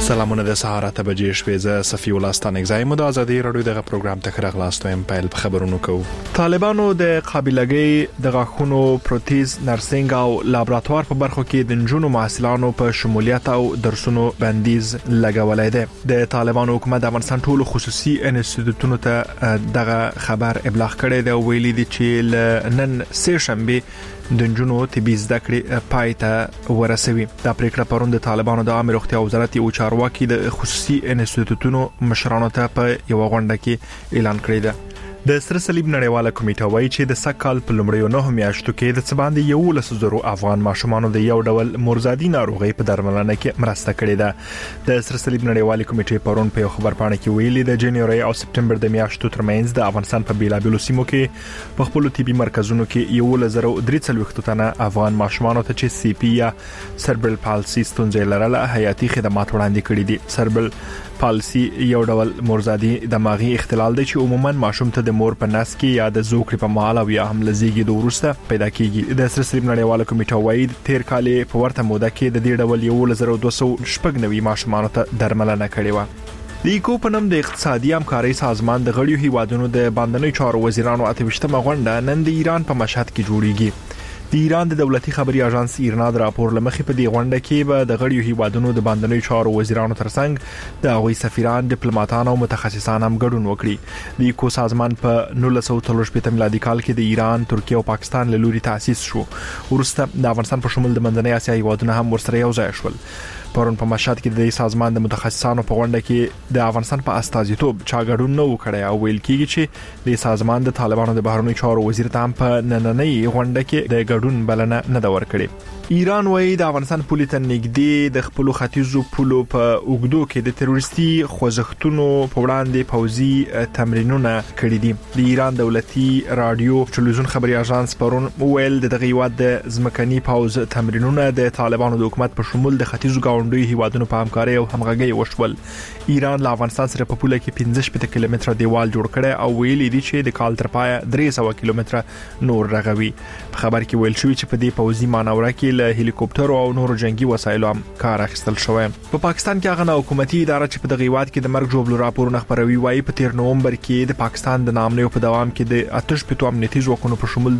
سلامونه د سهار ته بجې شوې ز صفي ولستان اگزایم د ازادي رادیو دغه پروګرام ته خراغلاستو ام پایل خبرونو کو طالبانو د قابلګۍ د غاخونو پروتیز نرسنګ او لابراتوار په برخو کې د جنونو محصلانو په شمولیت او درسونو بندیز لګولای دی د طالبانو حکومت د افغانستان ټولو خصوصي انسټیټیوټونو ته دغه خبر ابلاغ کړی دی ویلي دی چې نن سه شنبه د جنونو طبي زده کړې پای ته ورسوي دا پریکړه پروند د طالبانو د عامه روغتیا وزارت یو چارواکي د خصوصي انسټیټیوټونو مشرانو ته په یو غونډه کې اعلان کړی دی د سره صلیب نړیواله کمیټه وایي چې د سکهال په لومړیو 9 میاشتو کې د څباندې 11,000 افغان ماشومانو د یو ډول مرزادي ناروغي په درملنه کې مرسته کړې ده د سره صلیب نړیواله کمیټې پرون په خبرپاڼه کې ویلي د جنوري او سپټمبر د میاشتو ترمنځ د افغانستان په بیلابیلو سیمو کې په خپل طبي مرکزونو کې 11,340 تنه افغان ماشومانو ته چې سی پی یا سربرل پالسي ستونزې لرله حیاتي خدمات وړاندې کړي دي سربرل پالسي یو ډول مرزادي دماغي اختلال دی چې عموما ماشوم ته د مور په نس کې یا د زوکړې په مهال او یا هم لزیږي د ورسته پیدا کیږي د سره صلیب نړیواله کمیټه وايي تیر کال په ورته موده کې د دې ډول 1290 ماشومانو ته درملنه کړې و د ایکو په نوم د اقتصادي همکارۍ سازمان د غړیو هیوادونو د باندنۍ چارو وزیرانو 28مه غونډه نن د ایران په مشهد کې جوړیږي د ایران د دولتي خبري اژانس ایرنا د راپور لمخې په دې غونډه کې به د غړیو هیوادونو د باندنۍ چارو وزیرانو ترڅنګ د غوي سفیران ډیپلوماټان او متخصصان هم ګډون وکړي د ایکو سازمان په 1943 میلادي کال کې د ایران، ترکیه او پاکستان له لوري تاسیس شو ورسته د افغانستان په شمول د منځنۍ اسیا هیوادونو هم ورسره یو ځای شول پرون په مشهد کې د سازمان د متخصصانو په غونډه کې د افغانستان په استازیتوب چاګړون نو کړی او ویل کیږي چې د سازمان د طالبانو د بهرنی چارو وزیر ته هم په نننۍ غونډه کې د ګډون بلنه نه دا ورکړي ایران وایي د افغانستان پولیس ته نږدې د خپل ختیځو پولو په اوګدو کې د تروریستي خوځښتونو په وړاندې پوځي تمرینونه کړي دي د ایران دولتي رادیو ټلویزیون خبري اژانس پرون ویل دغه هیواد د ځمکني پوز تمرینونه د طالبانو د حکومت په شمول د ختیځو ګاونډي هیوادونو په همکارۍ او همغږۍ وشول ایران له افغانستان سره په پوله کې 15 کیلومتره دیوال جوړ کړي او ویلي دي چې د کال تر پای 300 کیلومتره نور رغوي په خبر کې ویل شوی چې په دې پوځي مانوره کې له هلیکوپټر او نورو جنگي وسایلو هم کار اخیستل شوی په پاکستان کې هغه حکومتي اداره چې په دغه هیواد کې د مرګ جوړولو راپورونه خبروي وايي په 13 نومبر کې د پاکستان د نامنیو په دوام کې د آتش پتو امنیتي ځواکونو په شمول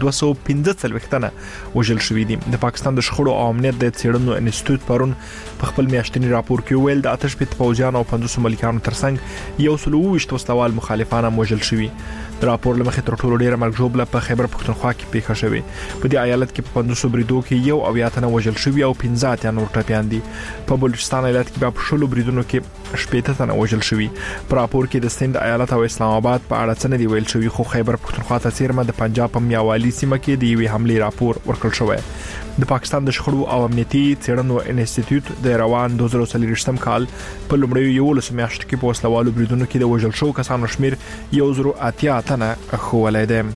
215 تنه وژل شوی دي د پاکستان د شخړو او امنیت د څېړنو انسټیټیوټ پرون په خپل میاشتنی راپور کې ویل د آتش پتو پوځیان او 500 ملکانو ترڅنګ یو سلو وشتوستوال مخالفان هم وژل شوی د راپور لمخې تر ټولو ډیره مرګ جوړه په خیبر پختونخوا کې پیښه شوې په دې ایالت کې په 500 بریدو کې یو او یا تنه وژل شوی او 15 تنه نور ټپيان دي په بلوچستان ایالت کې په شلو بریدونو کې 18 تنه وژل شوی په راپور کې د سند ایالت او اسلام آباد په اړه څه نه دی ویل شوی خو خیبر پختونخوا ته چیرمه د پنجاب په میاوالی سیمه کې دی وی حمله راپور ورکړل شوی د پاکستان د شخړو او امنیتي څېړنو انسټیټیوټ د روان 2023 کال په لومړیو 11 میاشتو کې په وسلوالو بریدونو کې د وژل شو کسانو شمیر 180 تنه خولای دی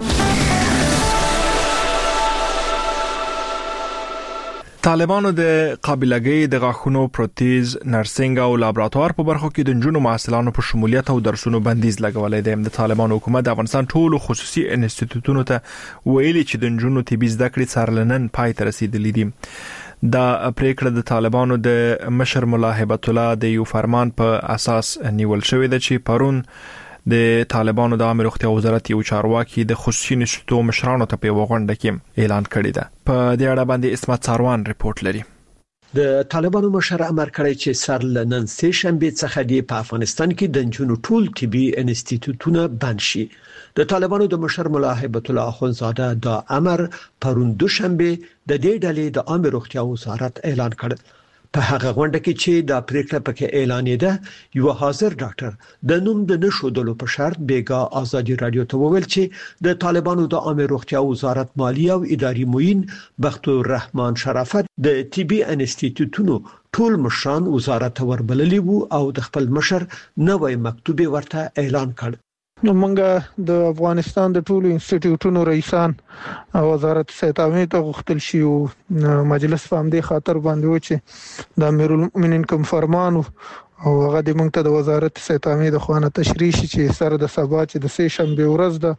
طالبانو د قابلګۍ د غاښونو پروتیز نرسنګ او لابراتوار په برخو کې د جنونو محصلانو په شمولیت او درسونو بندیز لګولای دی د طالبانو حکومت د افغانستان ټولو خصوصي انسټیټیوټونو ته ویلي چې د جنونو طبي زده کړې څارلنن پای ته رسیدلې دي دا پریکړه د طالبانو د مشر مولا هیبت الله د یو فرمان په اساس نیول شوې ده چې پرون د طالبانو د عامه روغتیا وزارت یو چارواکي د خصوصي انسټیټیوټ مشرانو ته په غونډه کې اعلان کړی ده په دې اړه باندې اسمت ساروان ریپورت لري د طالبانو مشر امر کړی چې سر لنن سه شنبه څخه د افغانستان کې د جنونو ټول طبي انسټیټیوټونه بند شي د طالبانو د مشر مولا هیبت الله اخونزاده د امر پرون دوشنبه د دې ډلې د عامه روغتیا وزارت اعلان کړ په هغه غونډه کې چې د پریکړه پکې اعلانېده یو حاضر ډاکټر د نوم د نشودلو په شرط بیګا ازادي رادیو ته وویل چې د طالبانو د عامه روغتیا وزارت مالیه او اداري معین بختور الرحمن شرافت د طبي انسټیټیوټونو ټول مشران وزارت وربللی وو او د خپل مشر نوې مکتوب ورته اعلان کړ نو موږ د افغانستان د ټولو انسټیټیوټونو رئیسان او وزارت ستامي ته غوښتل شي او مجلس فهم دي خاطر باندې و چې د امیرالمؤمنین کوم فرمان او هغه د موږ ته د وزارت ستامي د خوانه تشریح شي چې سره د سبا چې د سه شنبه ورځ ده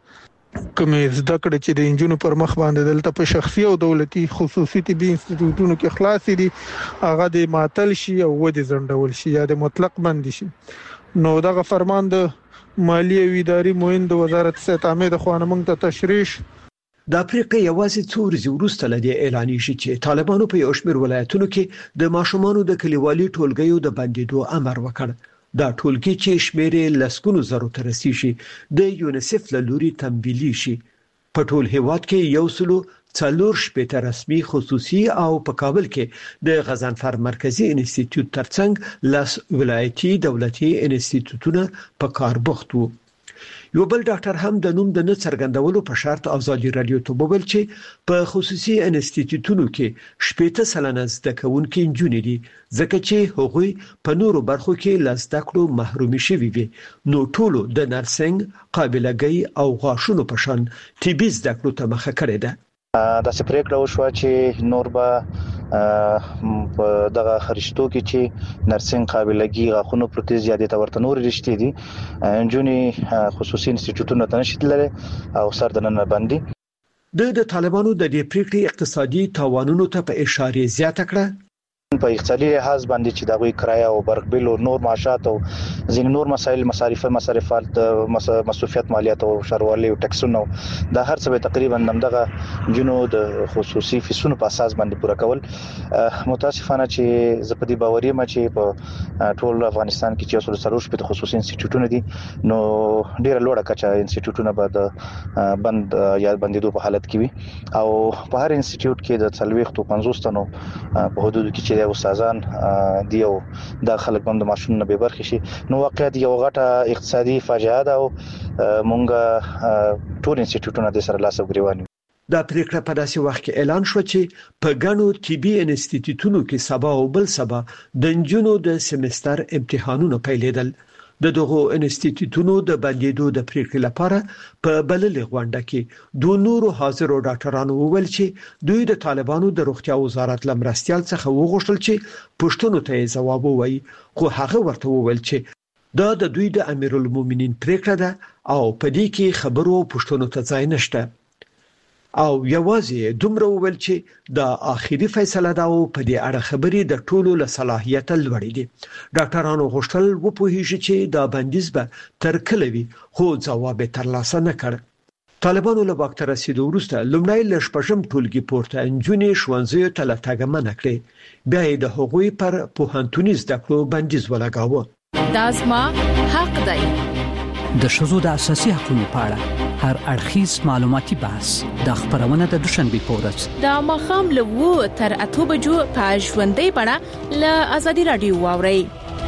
کومې زده کړې چې د انجونو پر مخ باندې دلته په شخصي او دولتي خصوصي طبي انسټیټیوټونو کې خلاص دي هغه د معطل شي او ودی ځنډول شي یا د مطلق بند شي. نو دغه فرمان د مالی او اداري موین د وزارت صحت عامه د خوانه موږ ته تشریح د افریقا یوازې څو ورځې وروسته لدی اعلان شي چې طالبانو په یو شمېر ولایتونو کې د ماشومانو د کلیوالي ټولګیو د بندیدو امر وکړ. دا ټولګي چې شمېر لسګونو زرو ته رسیږي د یونیسف له لوري تمویلي شي. په ټول هیواد کې 140 رسمي خصوصي او په کابل کې د غضنفر مرکزی انسټیټیوټ ترڅنګ لاس ولایتي دولتي انسټیټیوټونه په کار بوخت وو. یو بل ډاکټر هم د نوم د نه څرګندولو په شرط ازادي رادیو ته وویل چې په خصوصي انسټیټیوټونو کې 80% زده کوونکي نجونې دي ځکه چې هغوی په نورو برخو کې له زده کړو محرومي شوي وي. نو ټولو د نرسنګ، قابلګۍ او غاښونو په شان طبي زده کړو ته مخه کړې ده. د سپریکړه وشو چې نور به په دغه خرشتو کې چې نرسنګ، قابلګي، غاښونو پروتیز یادې ته ورته نور رښتې دي انجونې خصوصي انسټیټیوټونو ته نشي او سر د نن باندې د طالبانو د دې پریکړې اقتصادي تاوانونو ته په اشاره زیاته کړه. په اقتصادي لحاظ باندې چې دغه کرایه او برق بیل او نور معاشات او ځین نور مسایل مصارفات مصرفيات مالیات او شروالي او ټکسونه د هر څه تقریبا دغه جنو د خصوصي فیسونو په اساس باندې پوره کول. متاسفانه چې زپدي باوري ما چې په ټول افغانستان کې چې 140 په خصوصي انسټیټیوټونه دي نو ډیره لوړه کچه انسټیټیوټونه به د بند یا بندیدو په حالت کې وي او په هر انسټیټیوټ کې د 40-50 تنو په حدود کې چې استادان دی او د خلک باندې ماشوم نه به برخه شي. نو واقعیت یو غټه اقتصادي فاجعه ده او مونږ ټول انسټیټیوټونه د سره لاس غریوان. دا پریکړه په داسې وخت کې اعلان شو چې په ګڼو طبي انسټیټیوټونو کې سبا او بل سبا د نجونو د سمستر امتحانونه پیلېدل. د دغه انسټیټیوټونو د بندیدو د پریکړې لپاره په بللې غونډه کې دوه نورو حاضرو ډاکټرانو وویل چې دوی د طالبانو د روغتیا وزارت لمرستيال څخه وغوښتل چې پښتنو ته ځواب ووایي خو هغه ورته وویل چې دا د دوی د امیرالمؤمنین پریکړه ده او په دې کې خبرو پښتنو ته ځای نشته او یوازې دومره وویل چې دا آخري فیصله ده او په دې اړه خبرې د ټولو له صلاحیت لوړې دي. ډاکټرانو غوښتل وپوهیږي چې دا بندیز به تر کله وي خو ځواب ترلاسه نه کړ. طالبانو له واک ته رسیدو وروسته لومړی له شپږم ټولګي پورته نجونې ښوونځیو ته له تګ منع کړې. بیا یې د هغوی پر پوهنتوني زده کړو بندیز ولګاوه. دا زما حق دی. د شذو د اساسي حقوقو په اړه هر اړخیز معلوماتي بحث د خبرونه د دوشنبه په ورځ د مخام له 2 تر 8 بجو په ژوندۍ بڼه له ازادي رادیو واوري.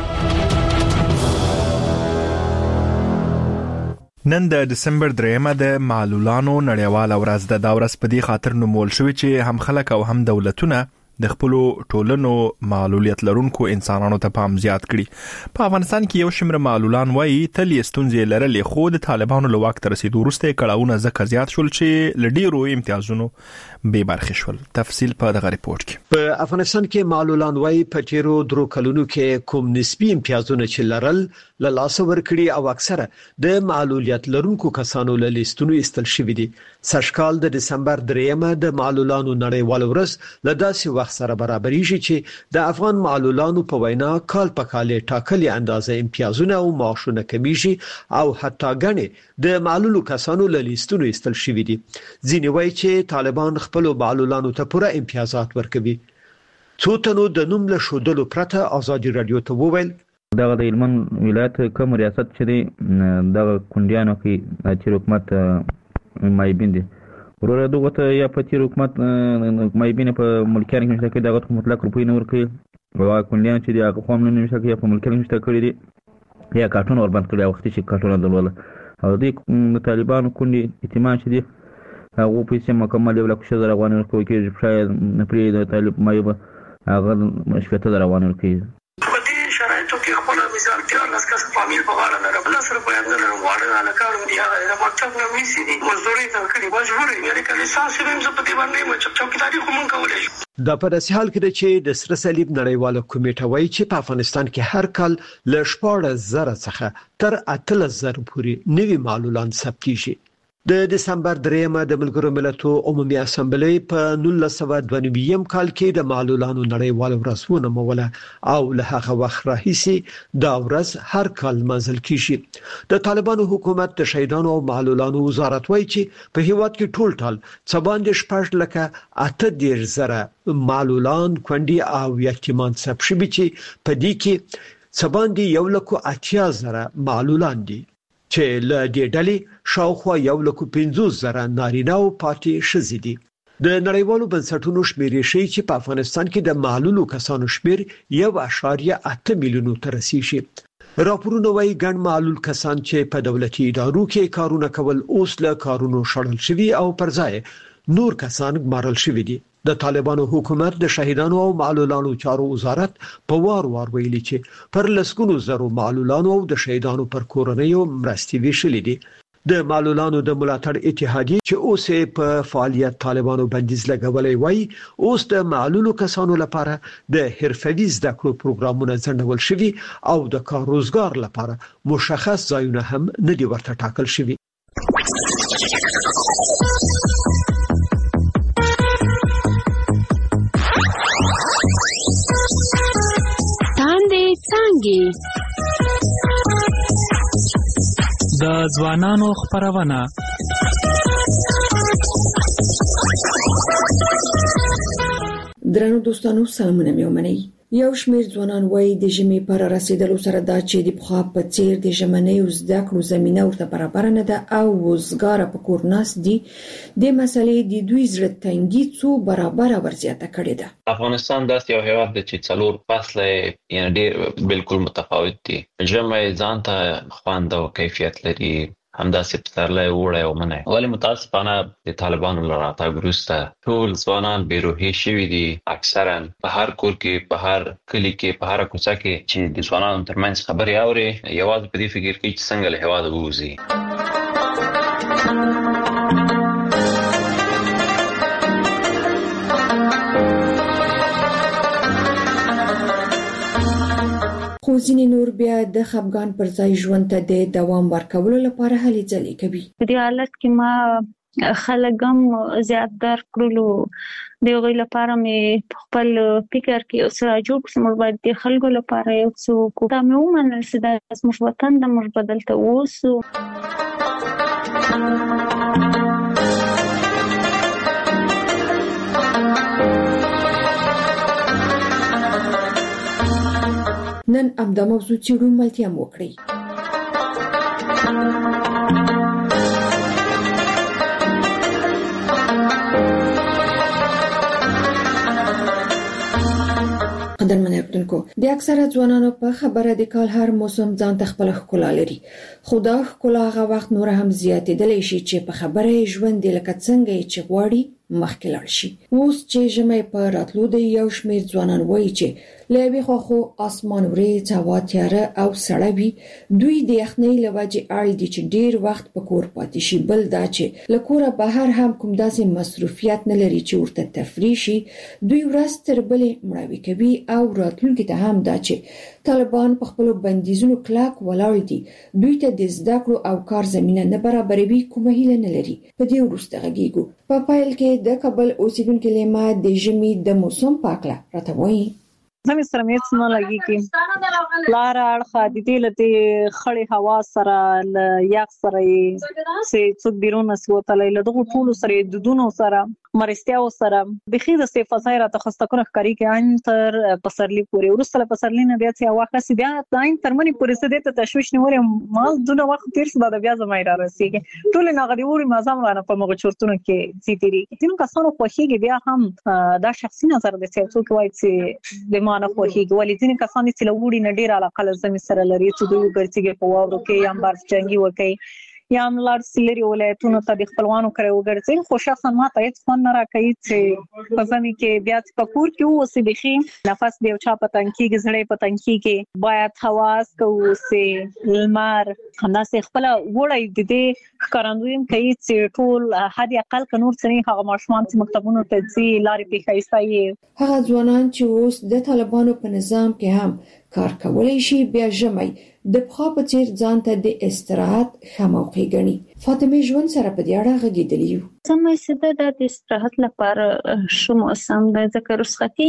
نن د دسمبر 3 د معلولانو نړیواله ورځ ده. دا ورځ په دې خاطر نومول شوې چې هم خلک او هم دولتونه د خپل ټولنو معلولیت لرونکو انسانانو ته پام زیات کړي. په افغانستان کې یو شمېر معلولان وایي تل ستونزې لرلې خو د طالبانو له واک ته رسیدو وروسته کړهونه ځکه زیات شول چې لډیرو امتیازونو به برخه شول. تفصیل په دغه ریپورت کې. په افغانستان کې معلولان وایي په تیرو درو کلونو کې کوم نسبی امتیازونه چې لرل له لاس ورکړي او اکثره د معلولیت لرونکو کسانو له لیستونو ایستل شوی دي. سږکال د دسمبر 3 د معلولانو نړیوال ورځ له داسې وخت سره برابرېږي چې د افغان معلولانو په وینا کال په کال ټاکلي اندازه امتیازونه او معاشونه کمیږي او حتی غني د معلولو کسانو له لیستونو ایستل شوی دي. ځینې وایي چې طالبان خپل معلولانو ته پوره امتیازات ورکوي. څو تنو د نوم له شودلو پرته ازادي رادیو ته وویل دغه د هلمند ولایت کوم ریاست چې دی دغه کونډیانو کې چې حکومت مایبین دي ورور دغه ته یا په تیر حکومت مایبین په ملکیان کې چې دغه مطلق روپی نه ورکوي او کونډیان چې دغه قوم نه نشته کې په ملکیان کې کړی دي یا کارتون ور باندې کړی وخت چې کارتون دلول او د طالبانو کونډي اعتماد چې دي هغه په سیمه مکمل یو لک شزر روانه کوي چې شاید پرې د طالب مایبه هغه مشکته روانه کوي. شرایطو کې خپل مثال کې لاس کس فامیل په غاړه لرم لاس سره بیان لرم واړه نه کارم دی هغه مکتب نه ویسي دي مزدوري ته کړي مجبور یې کله ساسې هم زه په دې باندې مچ چوکیداری کوم کولای شي. دا په داسې حال کې چې د سره صلیب نړیواله کمیټه وایي چې په افغانستان کې هر کال له 14,000 څخه تر 8,000 پورې نوي معلولان ثبت کیږي. د دسمبر 3 د ملګرو ملتونو عمومي اسامبلې په 1992 کال کې د معلولانو نړیوال ورځ ونوموله او له هغه وخت راهیسې دا ورځ هر کال منځل کیږي. د طالبانو حکومت د شهیدانو او معلولانو وزارت وایي چې په هیواد کې ټول څه 8 زره معلولان کونډي او یتیمان ثبت شوي چې په دې کې څه 1 زره معلولان دي چې له دې ډلې شاوخوا 150,000 نارینه او پاتې شذي دي. د نړیوالو بنسټونو شمیرې ښیي چې په افغانستان کې د معلولو کسانو شمیر 1.8 میلیون ته رسیدي. راپورونه وايي ګڼ معلول کسان چې په دولتي ادارو کې کارونه کول اوس له کارونو شړل شوي او پر ځای نور کسان ګمارل شوي دي. د طالبانو حکومت د شهیدانو او معلولانو چارو وزارت په وار ویلي چې پر لسګونو زرو معلولانو او د شهیدانو پر کورنیو مرستې ویشلې دي. د معلولانو د ملاتړ اتحادیه چې اوس په فعالیت طالبانو بندیز لګولې وای اوس د معلولو کسانو لپاره د حرفوي زده کړو پروګرامونه ځنډول شوي او د کار روزګار لپاره مشخص ځایونه هم نه دي ورته ټاکل شوي. د ځوانانو خبرونه درنو دوستانو سلامونه مې ومنئ. یو شمېر ځوانان وایي د ژمي پر رسیدلو سره دا چې د پخوا په څیر د ژمنۍ زده کړو زمينه ورته برابر نه ده او وزګار په کور ناس دي د مسلې د دوی زړه تنګي څو برابر ورزياته کړې ده. افغانستان داسې یو هیواد دی چې څلور فصله یعنی ډېر بالکل متفاوت دي. ژمي ځان ته خوند او کیفیت لري، همداسې پسرلی وړی او منی. ولې متاسفانه د طالبانو له راتګ وروسته ټول ځوانان بېروحي شوي دي. اکثرا په هر کور کې، په هر کلي کې، په هر کوڅه کې چې د ځوانانو ترمنځ خبرې اوري یوازې په دې فکر کوي چې څنګه له هېواده ووځي. خو ځینې نور بیا د خپګان پر ځای ژوند ته د دوام ورکولو لپاره هلې ځلې کوي. په دې حالت کې ما خلک هم زیات درک کړلو. د هغوی لپاره مې خپل فکر کې اوس راجوړ کړم چې باید د خلکو لپاره یو څه وکړو. دا مې ومنل چې دا زموږ وطن ده، موږ به دلته اوسو. نن همدا موضوع څېړو، ملتیا مو وکړئ. قدرمن اردوونکو، د اکثره ځوانانو په خبره د کال هر موسم ځان ته خپل ښکلا لري، خو دا ښکلا هغه وخت نور هم زیاتېدلی شي چې په خبره ژوند لکه څنګه چې غواړي مخکې لاړ شي. اوس چې ژمی په راتلو دی، یو شمېر ځوانان وایي چې له یوې خوا خو اسمان وریځ، هوا تیاره او سړه وي، دوی د یخنۍ له وجې اړ دي چې ډېر وخت په کور پاتې شي. بل دا چې له کوره بهر هم کوم داسې مصروفیت نه لري چې ورته تفریح شي. دوی ورځ تر بلې مړاوې کوي او راتلونکي ته هم دا چې طالبان په خپلو بندیزونو کلک ولاړ دي، دوی ته د زده کړو او کار زمینه نه برابروي، کومه هیله نه لري. په دې وروسته غږیږو. په پایل کې د کابل اوسیدونکو لیما د ژمي د موسم په اړه راته وایي. زمي سره مېڅ نه لګيږي. لار اړخه د دې لته خړې هوا سره ل یخ سره سي څوک بیرونه سوتلې له دغه ټولو سره د دونو سره مرستیاو سره بخي د استفاده را تخصص کړه خاري کې عین تر پسرلی پورې ورسره پسرلی نه بیا چې واخه سي بیا عین ترمنې پورې څه د تشويش نیولې مال دونه وخت تیر شو د بیا زمای را رسیږي. ټول نه غړي وړي مازم رانه په مغه چورتونو کې سيتيري تیم کسانو خوخيږي. بیا هم دا شخصي نظر د څوک وایي چې د مانه خوخيږي، ولې ځینې کسان چې لوړي نه ډیر علاقه لزمي سره لري چې دوی ګرځي په واورو کې یا بار څنګه وکي یا ملار سلري ولایتونو ته د خپلوانو کړو ګرځي. خو شخصا ما ته هیڅ فن نه راکړي چې په ځمې کې بیا په کور کې اوسې بخي نفس دی او چا پتن کې زړې پتن کې باید حواس کوو سي لمر همداسې خپل وړي د دې ښکارندویم کوي چې ټول حد اقل ک نور څنګه هغه ماشومان چې مکتبونو ته ځي لارې په خایستایي هغه ځوانان چې اوس د طالبانو په نظام کې هم کار کولای شي بیا ژمي د پخوا په څیر ځان ته د استراحت ښه موقع ګڼي. فاطمه ژوند سره په دې اړه غږېدلی و. سمه سده د استراحت لپاره شو موسم د ذکر رخصتي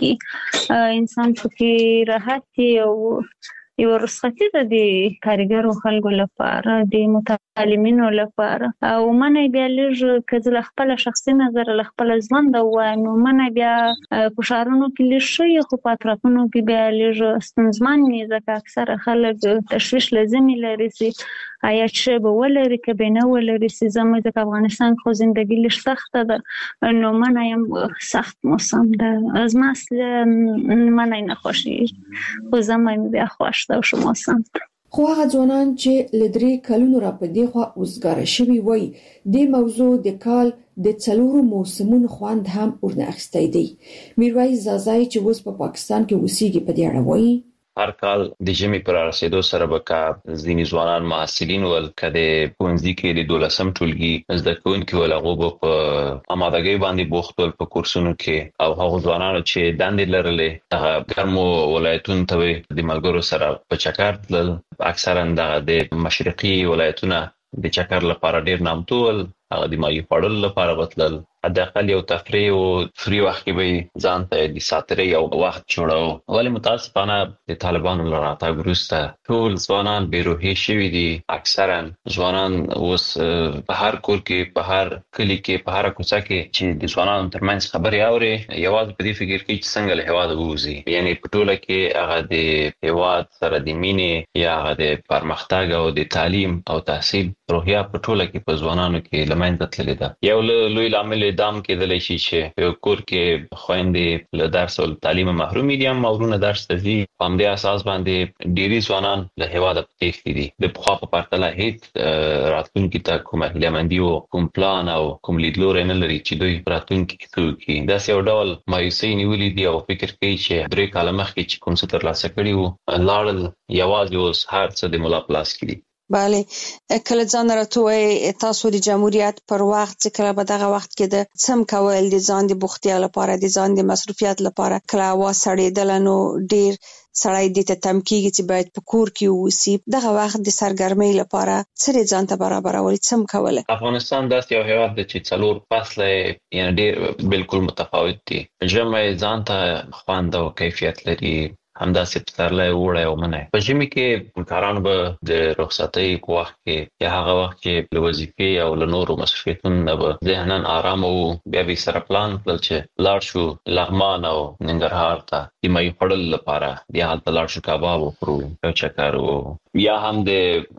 کې انسان پکې راحت او یو رخصتي د کارګرو خلکو لپاره د متعلمینو لپاره او منه بیا لږ کله خپل شخصي نظر له خپل ژوند او نو منه بیا په شهرونو کې لږ خو په اطرافونو کې بیا لږ ستونزمن نه ځکه اکثره خلک تشویش لازمي لري چې آیا چې به ولري که نه ولري چې زموږ د افغانستان خو ژوندۍ لږ سخته ده نو منه يم سخت موسم ده از مسله منه نه خوشي خو زموږ بیا خوش دا شو موسم. خو هغه ځوانان چې لدري کلونو را په دی خو اوسګار شوی وای د موضوع د کال د څلورو موسمونو خوند هم ورنه اخستای دی. میرویس زازای چې اوس په پاکستان کې اوسېږي په دې اړه وایي هر کال د جمی پر رسیدو سره به کا ځینې ځوانان محصلین ول کده پونځي کې د 12م ټولګي زده کوونکي ولغه په آمادګۍ باندې بوختول په کورسونو کې او هغه ځوانانو چې دندې لرلې هغه ګرمو ولایتونو ته د ملګرو سره په چکر تلل اکثرا د مشرقي ولایتونو د چکر لپاره ډیر نامتو ول هغه د مایي پړل لپاره وتلل حداقل یو تفریح او فری وخت کې به ځان ته د ساتري او وخت جوړاو ولی متاسفانه د طالبانو لراتګ وروسته ټول ځوانان بیروهي شوي دي اکثرا ځوانان اوس په هر کور کې په هر کلی کې په هر کوڅه کې چې د ځوانانو ترمنځ خبري اوري یوازې په دې فکر کې چې څنګه له هواد ووزي یعنی په ټوله کې هغه د هواد سره د مینې یا هغه د پرمختګ او د تعلیم او تحصیل روحیه په ټوله کې په ځوانانو کې لمنځه تللې ده یو لوی لامل دام کېدلی شي چې یو کور کې خويندې له درس او تعلیم محروم دي هم مورونه درس ته ځي په همدې اساس باندې ډېری ځوانان له هیواده تښتي دي د پخوا په پرتله هیڅ راتلونکي ته کومه هیله‌مندي او کوم پلان او کوم لیدلوری نه لري چې دوی راتلونکي کې څه وکړي داسې یو ډول مایوسي نیولې دي او فکر کوي چې 3 کاله مخکې چې کوم څه ترلاسه کړي وو لاړل یوازې اوس هر څه د ملا پلاس کړي بله کله ځان راټوي تاسو د جمهوریت پر وخت چې کله په دغه وخت کې د سم کول د ځان د بوختیا لپاره د ځان د مصرفیت لپاره کله وا سړېدل نو ډیر سړی د تمکیږي چې باید په کور کې ووسی دغه وخت د سرګرمۍ لپاره څه ځان ته برابرول سم کوله افغانستان داسې یو هیواد دی چې څلور فصله یعنی ډیر بالکل متفاوت دي ژمی ځان ته خوند او کیفیت لري همداسې پسرلی اوړی او منی په ژمي کې کارانو به د رخصتۍ په وخت کې یا هغه وخت چې له وظیفې او له نورو مسؤلیتونو نه به ذهناً آرام وو بیا به سره پلان کړل چې لاړ شو لغمان او ننګرهار ته د مایي خوړلو لپاره بیا هلته لاړ شو کباب وخورو یو چکر وو یا هم د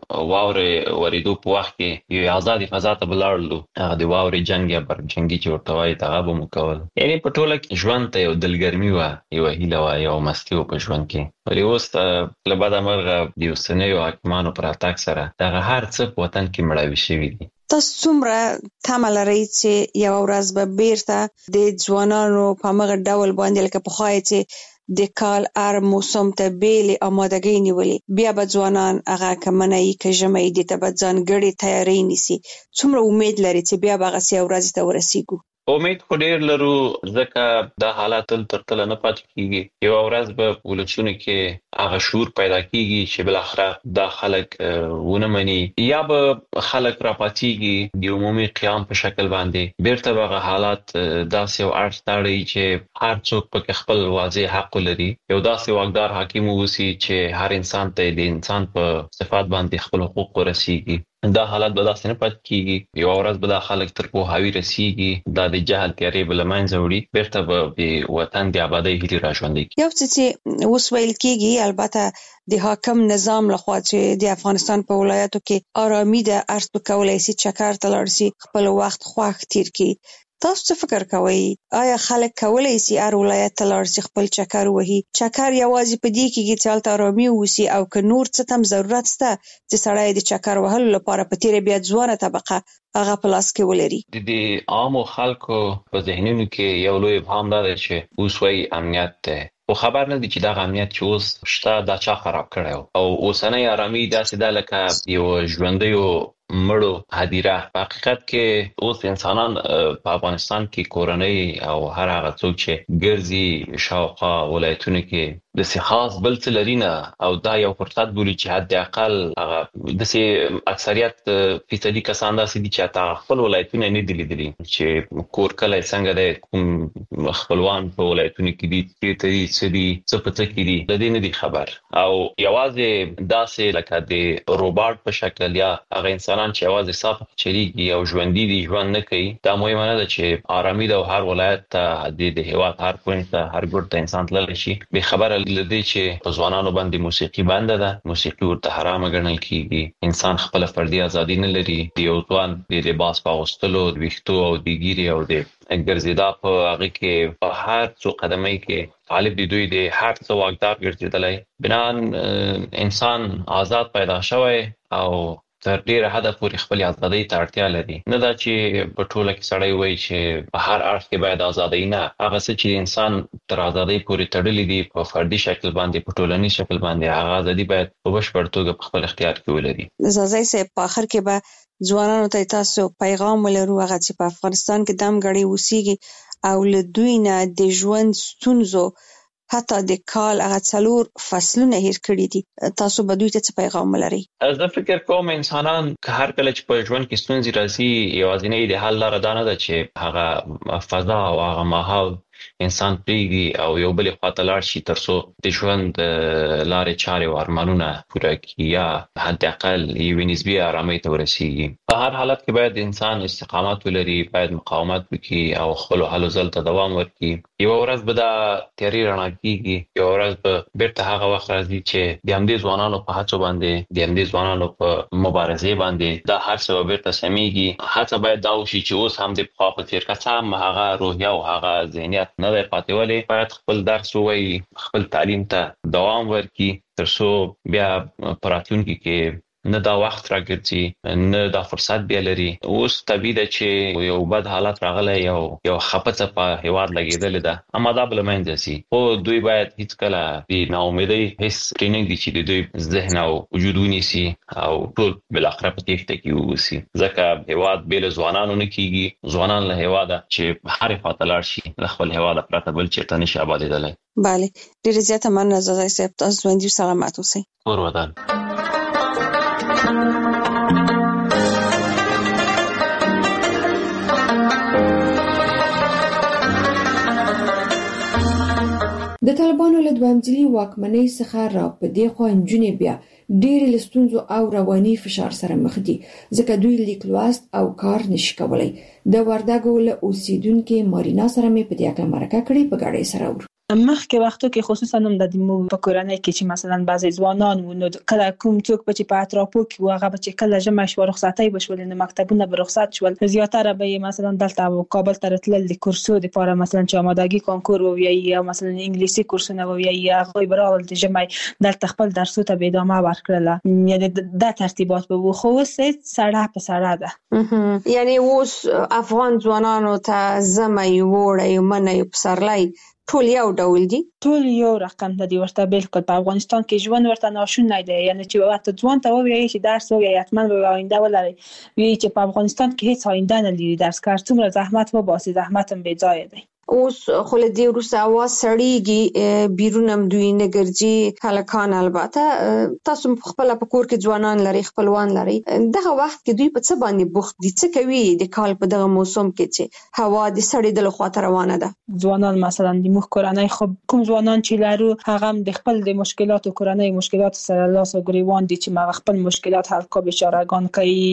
واورې ورېدو په وخت کې یو آزادې فضا ته به لاړلو هغه د واورې جنګ یا برجنګي چې ورته وایي هغه به مو کول یعنې په ټوله کې ژوند ته یو دلګرمي وه یوه هیله وه یوه مستي وه په ژوند کې ولې اوس له بده مرغه د اوسنیو حاکمانو پر راتګ سره دغه هر څه په وطن کې مړاوي شوي دي تاسو څومره تمه لرئ چې یو ورځ به بیرته د ځوانانو په مغه ډول باندې لکه پخوا چې د کال هر موسم ته بیلې آمادګۍ نیولې بیا به ځوانان هغه کمنۍ که ژمی دې ته به ځانګړې تیاری نیسي څومره امید لري چې بیا به هغسې یو ورځې ته ورسیږو امید خو ډیر لرو ځکه دا حالات تر تله نه پاتې کیږي یو ورځ به ولسونو کې هغه شعور پیدا کیږي چې بل اخره دا خلک ونه مني یا به خلک راپاتېږي د عمومي قیام په شکل باندې بیرته به حالات داسې یو اړخ تاړي چې هر څوک پکې خپل واضح حق لري یو داسې واکدار حاکم اوسي چې هر انسان ته د انسان په صفات باندې خپل حقوق ورسیږي دا حالات به داسې نه پاتې کیږي یو ورځ به دا خلک تر پوهاوي رسیږي دا د جهل تیارې به له منځه وړي بیرته به د وطن د ابادۍ هیلې راژوندۍ کړي یو څه چې اوس ویل کېږي البته د حاکم نظام لخوا چې د افغانستان په ولایتو کې آرامي ده هر څوک کولی شي چکر ته لاړ شي خپل وخت خوښ تیر کړي تاسو څه فکر کوئ آیا خلک کولی شي هر ولایت ته لاړ شي خپل چکر وهي چکر یوازې په دې کېږي چې هلته آرامي واوسي او که نور څه ته هم ضرورت شته چې سړی د چکر وهلو لپاره په تیره بیا ځوانه طبقه هغه په لاس کې ولري د عامو خلکو په ذهنونو کې یو لوی ابهام دا دی چې اوس وایي امنیت دی خو خبر نه دي چې دغه امنیت چې اوس شته دا چا خراب کړی او اوسنۍ آرامي داسې ده لکه یو ژوندیو مړو هدیره په حقیقت کې اوس انسانان په افغانستان کې کورنۍ او هر هغه څوک چې ګرځي شاوخوا ولایتونو کې د خاص بل څه لري نه او دا یو فرصت بولي چې حد اقل هغه د اکثریت فیصدي کسان داسې دي چې تا خپل ولایتونه نه دي لیدلي چې کور کله څنګه د کوم خپلوان په ولایتونو کې دي چې سړي څه پته کې دي د دې نه دي خبر او یوازې داسې لکه د روباټ په شکل یا هغه انسانان چې یوازې صاف چریږي او ژوندۍ دي ژوند نه کوي دا مهمه نه ده چې آرامي د هر ولایت ته د هیواد هر پوینټ ته هر ګوټ ته انسان تللی شي به خبره لدی چې په ځوانانو باندې موسیقي بنده ده موسیقي ورته حرام ګڼل کیږي انسان خپل فردي ازادي نه لري د یو ځوان د لباس په اغوستلو د ویښتو او د ګیري او د ګرځیدا په هغه کې په هر څو قدمي کې طالب دی دوی د هر څو واقدار ګرځیدلای بنان انسان آزاد پیدا شوی او تر ډیره حد پورې خپل ازادۍ ته اړتیا لري نه دا چې په ټوله کې سړی وایي چې په هر اړخ کې باید ازادۍ نه هغه څه چې انسان تر ازادۍ پورې تړلې دي په فردي شکل باندې په ټولنیز شکل باندې هغه ازادي باید په بشپړ توګه په خپل اختیار کې ولري زازای سه په اخر کې به ځوانانو ته تاسو پیغام ولرو هغه چې په افغانستان کې دمګړی وسیږي او له دوی نه د ژوند ستونزو حتی د کال هغه 4 فصلونه هیر کړی دي تاسو به دوی ته څه پیغام ولرئ زه فکر کوم انسانان که هر کله چې په ژوند کې ستونزې راځي یوازینی د حل لاره دا نه ده چې هغه فضا او هغه ماحول انسان پریږدي او یو بل خواته لاړ شي ترڅو د ژوند لارې چارې او ارمانونه پوره کړي یا حد اقل یو نسبی آرامۍ ته ورسیږي په هر حالت کې باید انسان استقامت ولري باید مقاومت وکړي او خپل هلو ځل ته دوام ورکړي یو ورځ به دا تیاری رڼا کیږي یو ورځ به بیرته هغه وخت راځي چې د همدې ځوانانو په هڅو باندې د همدې ځوانانو په مبارزې باندې دا هر څه بیرته سمېږي هڅه باید دا وشي چې اوس هم د پخوا په څېر که څه هم هغه روحیه او هغه ذهنیت نه دی پاتې ولی باید خپل درس ووایي خپل تعلیم ته دوام ورکړي ترڅو بیا په راتلونکي کې نه دا وخت راګرځي نه دا فرصت بیا لري اوس طبیعي ده چې یو بد حالت راغلی یو خپڅه په هیواد لګیدل ده اما دا بل منځ سي او دوی باید هیڅ کله د ناامیدۍ هیڅ ټریننګ دي چې د دوی ذهن او وجود ونیسي او ټول بل اخره په تېښته کې ووسي ځکه هیواد بل ځوانانو نه کیږي ځوانان له هیواده چې هر خواته لاړ شي خپل هیواد پرته بل چیرته نشي آبادېدلی بله ډېر زیاته مننه زازای صاحب تاسو ژوندي سلامت اوسئ اور ودان د طالبانو له دوامځلي واکمنۍ څخه را په دې خوا نجونې بیا ډېرې له ستونزو او رواني فشار سره مخ دي ځکه دوی لیک لوست او کار نشي کولی د وردګو له اوسیدونکو مارینا سره مې په دې اړه مرکه کړې په ګډه سره ور مخکې وختو کې خصوصا هم د مو په کورنۍ کې چې مثلا بعضی ځوانان نو کله کوم څوک په اطرافو کې هغه به چې کله جمع شو رخصتۍ بشول نو مکتبونه به رخصت شول زیاتره به مثلا دلته کابل ته تلل د کورسو لپاره مثلا چې آمادګي کانکور وي یا مثلا انګلیسي کورسونه وي یا غوي برال د جمع دلته خپل درسو ته به ادامه ورکړل یعنی د ترتیبات به خو سړه په سړه ده یعنی اوس افغان ځوانانو ته زمي وړي منې پسرلای ټول یو ډول دي ټول یو رقم دي ورته بالکل په افغانستان کې ژوند ورته ناشونی دی یعنی چې ورته ځوان ته وایي چې درس وایي حتما به آینده ولري وایي چې په افغانستان کې هیڅ آینده نه لري درس کار څومره زحمت وباسي زحمت هم بې ځایه دی اوس خو له دې وروسته اواز سړیږي بیرونم دوی نه ګرځي هلکان البته تاسو خپل په کور کې ځوانان لري خپلوان لري دغه وخت کې دوی په څه باندې بوخت دي څه کوي د کال په دغه موسم کې چې هوا د سړېدلو خواته روانه ده ځوانان مثلا د مخ کورنۍ خو کوم ځوانان چې لرو هغه د خپل د مشکلاتو کورنۍ مشکلات سره لاس او ګریوان دي چې ما خپل مشکلات حل کو بیچارهګان کوي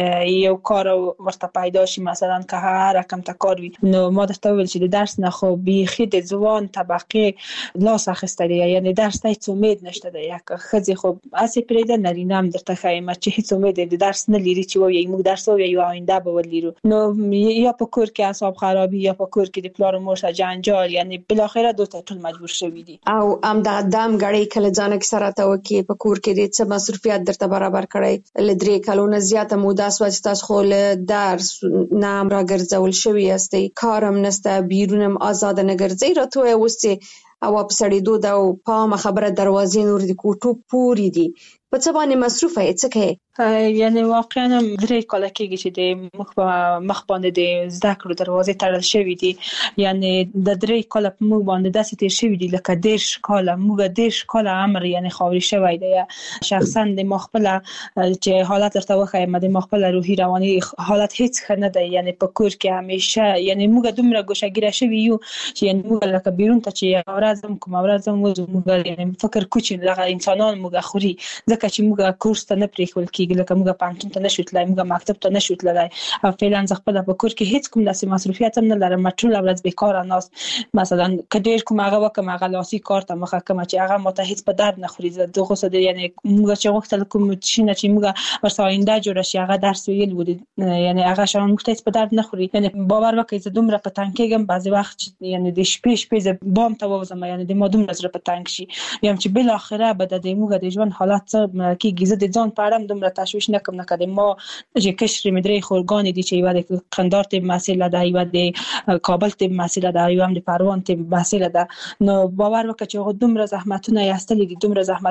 یو کار ورته پیدا شي مثلا که هر رقم تا کار وي نو ما درته ویل چې درس نه خو بیخي د ځوان طبقه لاس اخیستلی یعنی درس ته هیڅ امید نشته د یک خځې خو اسی پرېده نارینه هم درته ښایم چې هیڅ امید د درس نه لري چې وایي موږ درس وایو آینده به ولرو نو یا په کور کې اعصاب خرابي یا په کور کې د پلار مور سره جنجال یعنی بل اخره دوی ټول مجبور شوي دي او ام د دم غړي کله ځان کې سره ته وکي په کور کې د څه مصرفيات درته برابر کړي لدري کلونه زیاته موده سوچ تاسو خو له درس نام را ګرځول شوی است کارم نسته بیرونم آزاد نه ګرځي راته اوسه او په سړېدو دا او پام خبره دروازې نور د کوټو پوری دي په څه باندې مصروفه یې څه کوي یعنی واقعا درې کال کېږي چې د مخ باندې د زده کړو دروازې تړل شوې دي. یعنی د درې کال په موږ باندې داسې تیر شوی دي لکه 10 کال موږ 10 کال عمر یعنی خاوري شوی دی. شخصا د مخبل چې حالت درته وخایم د مخبل روحي رواني حالت هیڅ ښه نه دی. یعنی په کور کې همیشه یعنی موږ دومره ګوشګیره شوی یو چې یعنی موږ لکه بیرون ته چې اورازم کوم اورازم موږ یعنی فکر کوچ دغه انسانان موږ خوري ځکه چې موږ کورس ته نه پریښول کیږي لکه موږ پانتون ته نشو تلای موږ مکتب ته نشو تلای او فعلا خپل په کور کې هیڅ کوم داسې مصروفیت هم نه لرم. ټول ورځ بیکاره ناس مثلا کډیر کوم هغه وکم هغه لاسي کار ته مخه کوم چې هغه ماته هیڅ په درد نه خوري. دغه څه دی یعنی موږ چې وختل کوم شینه چې موږ ورساینده جوړ شي هغه درس ویل ودی یعنی هغه شان موږ ته په درد نه خوري. یعنی باور وکړئ چې دومره په تنګېږم بعضی وخت یعنی د شپې بام ته وځم یعنی د مودوم نظر په تنګ شي یم چې بل اخره به د موږ د ژوند حالات کېږي. زه د ځان په اړه دومره تشویش نکم نه کړم. ما چې کشر مدري خورګان دي چې یو د قندار ته مسئله ده یو د کابل ته مسئله ده یو هم د پروان ته مسئله ده. نو باور وکړه چې دومره زحمتونه یاستلې دي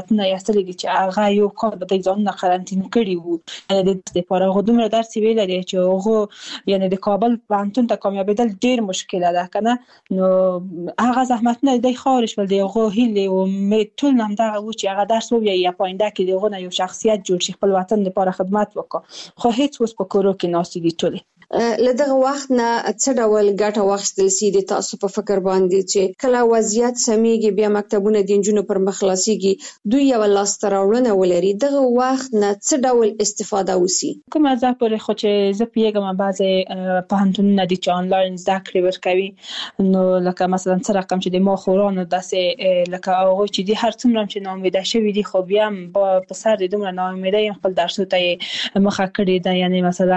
چې هغه یو کال به د ځان نه قرنټین کړی وو د لپاره دومره درس ویل لري چې هغه یعنی د کابل پانتون ته کامیابیدل ډیر مشکل ده کنه. نو هغه زحمتونه د خارج ول دی هغه هیله او امید ټول نام دغه و چې هغه درس وو یا پاینده کې دغه یو شخصیت جوړ شي خپل وطن لپاره خدمت وکړي. خو هیڅ اوس په کورو کې ناسي دي ټول. لدغه وخت نه څه ډول ګټه واخیستل سي د تاسو په فکر باندې چې کله وضعیت سميږي بیا مکتبونه د جنونو پر مخلاصيږي دوی یو لاس تراوړنه ولري دغه وخت نه څه ډول استفاده وسی؟ کوم ځای پورې خو چې زه پیګم بعضی پوهنتونونه دي چې آنلاین زده کړې ورکوي. نو لکه مثلا څه رقم چې د ما خورانو داسې لکه هغه چې دي هر څومره چې ناامیده شوی دي خو بیا په سر د دومره ناامیده خپل درسو ته مخه کړی ده. یعنی مثلا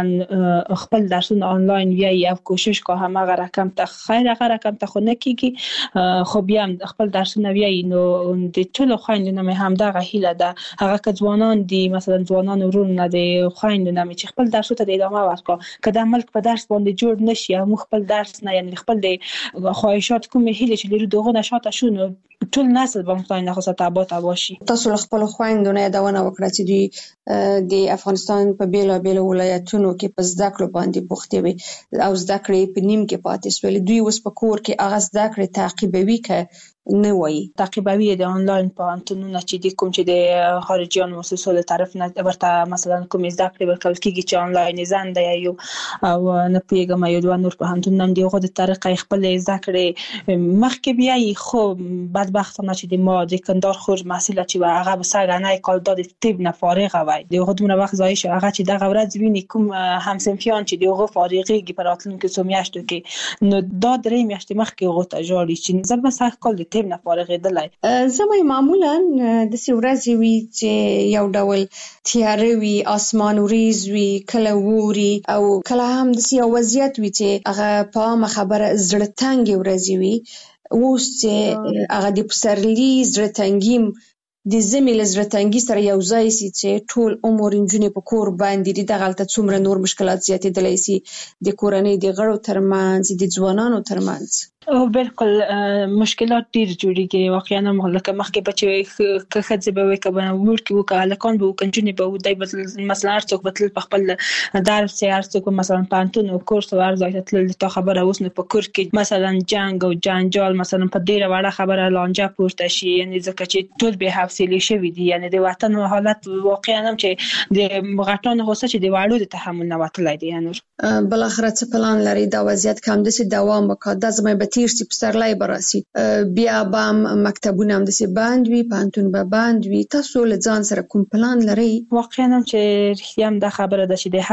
خپل درسونه آنلاین یا کوشش کو همغه رقم ته خیر هغه رقم ته خو نه کیږي خو بیا خپل درسونه وی نو د ټول خويندونو مې هم دغه هیله ده هغه که ځوانان دي مثلا ځوانان ورونه دي خويندونو مې چې خپل درسو ته ادامه ورکړي کله ملک په درس باندې جوړ نشي او خپل درس نه یعنی خپل د خواهشات کوم هیله چې لري دغه نشاط شونه ټول نسل به مخاطب نه خاصه تابوت واشي. تاسو خپل خويندونو یادونه وکړه چې دوی د افغانستان په بیلابیل ولایتونو کې په زده کړو باندې بوختي وي او زده کړې په نیم کې پاتې شول. دوی اوس په کور کې هغه زده کړې تعقیبوي که نه وایي تعقیبوي د آنلاین پوهنتونونه چې د کوم چې د خارجيان مؤسسو له طرف نه ورته مثلا کوم زده کړې ورکول کیږي چې آنلاین زنده یو او نه پیګم یو دوه نور پوهنتونونه دی غو د طریقې خپل زده کړې مخکې بیا خو بدبختانه چې د ما د کندار خور مسئله چې هغه به سګنای کال د طب نه فارغ وای د غوډمره وخت ځای شو هغه چې دغه ورځ ویني کوم همسنفیان چې دغه فارغيږي پر راتلونکو څو میاشتو کې نو دا درې میاشتې مخکې غوته جوړی چې زما سخت کال د طب نه فارغېدلای. زما معمولا د سورازي وی چې یو ډول تیاروي اسمان وریز وی کله ووري او کله هم د سیاو وضعیت وی چې هغه په خبره زړه تنګ ورځي وی اوس چې هغه د پسرلی زړه تنګیم د زميل زړه تنګي سره یو ځای سي چې ټول عمر انجونې په کور باندې د غلطه څومره نور مشکلات زیاتېدلای سي د کورنۍ د غړو ترمنځ د ځوانانو ترمنځ. او بالکل مشکلات ډیر جوړیږي واقعا مهلکه مخکې بچي که خځه به وي کبه ورکی وکړه لکان به کنجونی به ودای مثلا ارڅوک بتل په خپل درس ارڅوک مثلا پانتون او کورس ورځي تل ته خبره اوس نه په کور کې مثلا جنگ او جنجال مثلا په ډیره وړه خبره لانجه پورته شي یعنی ځکه چې ټول به حوصله شوي دي یعنی د وطن حالت واقعا هم چې د غټانو غوسه چې د واړو د تحمل نه وتلای دي یعنی بل اخر څه پلان لري دا وضعیت کوم د دوام وکړه د زمې تیر سی پسرلای براسي بیا بام مکتبونه هم د سی باند وی پانتون به باند وی تاسو له ځان سره کوم پلان لري؟ واقعا هم چې رښتیا هم د خبره ده چې د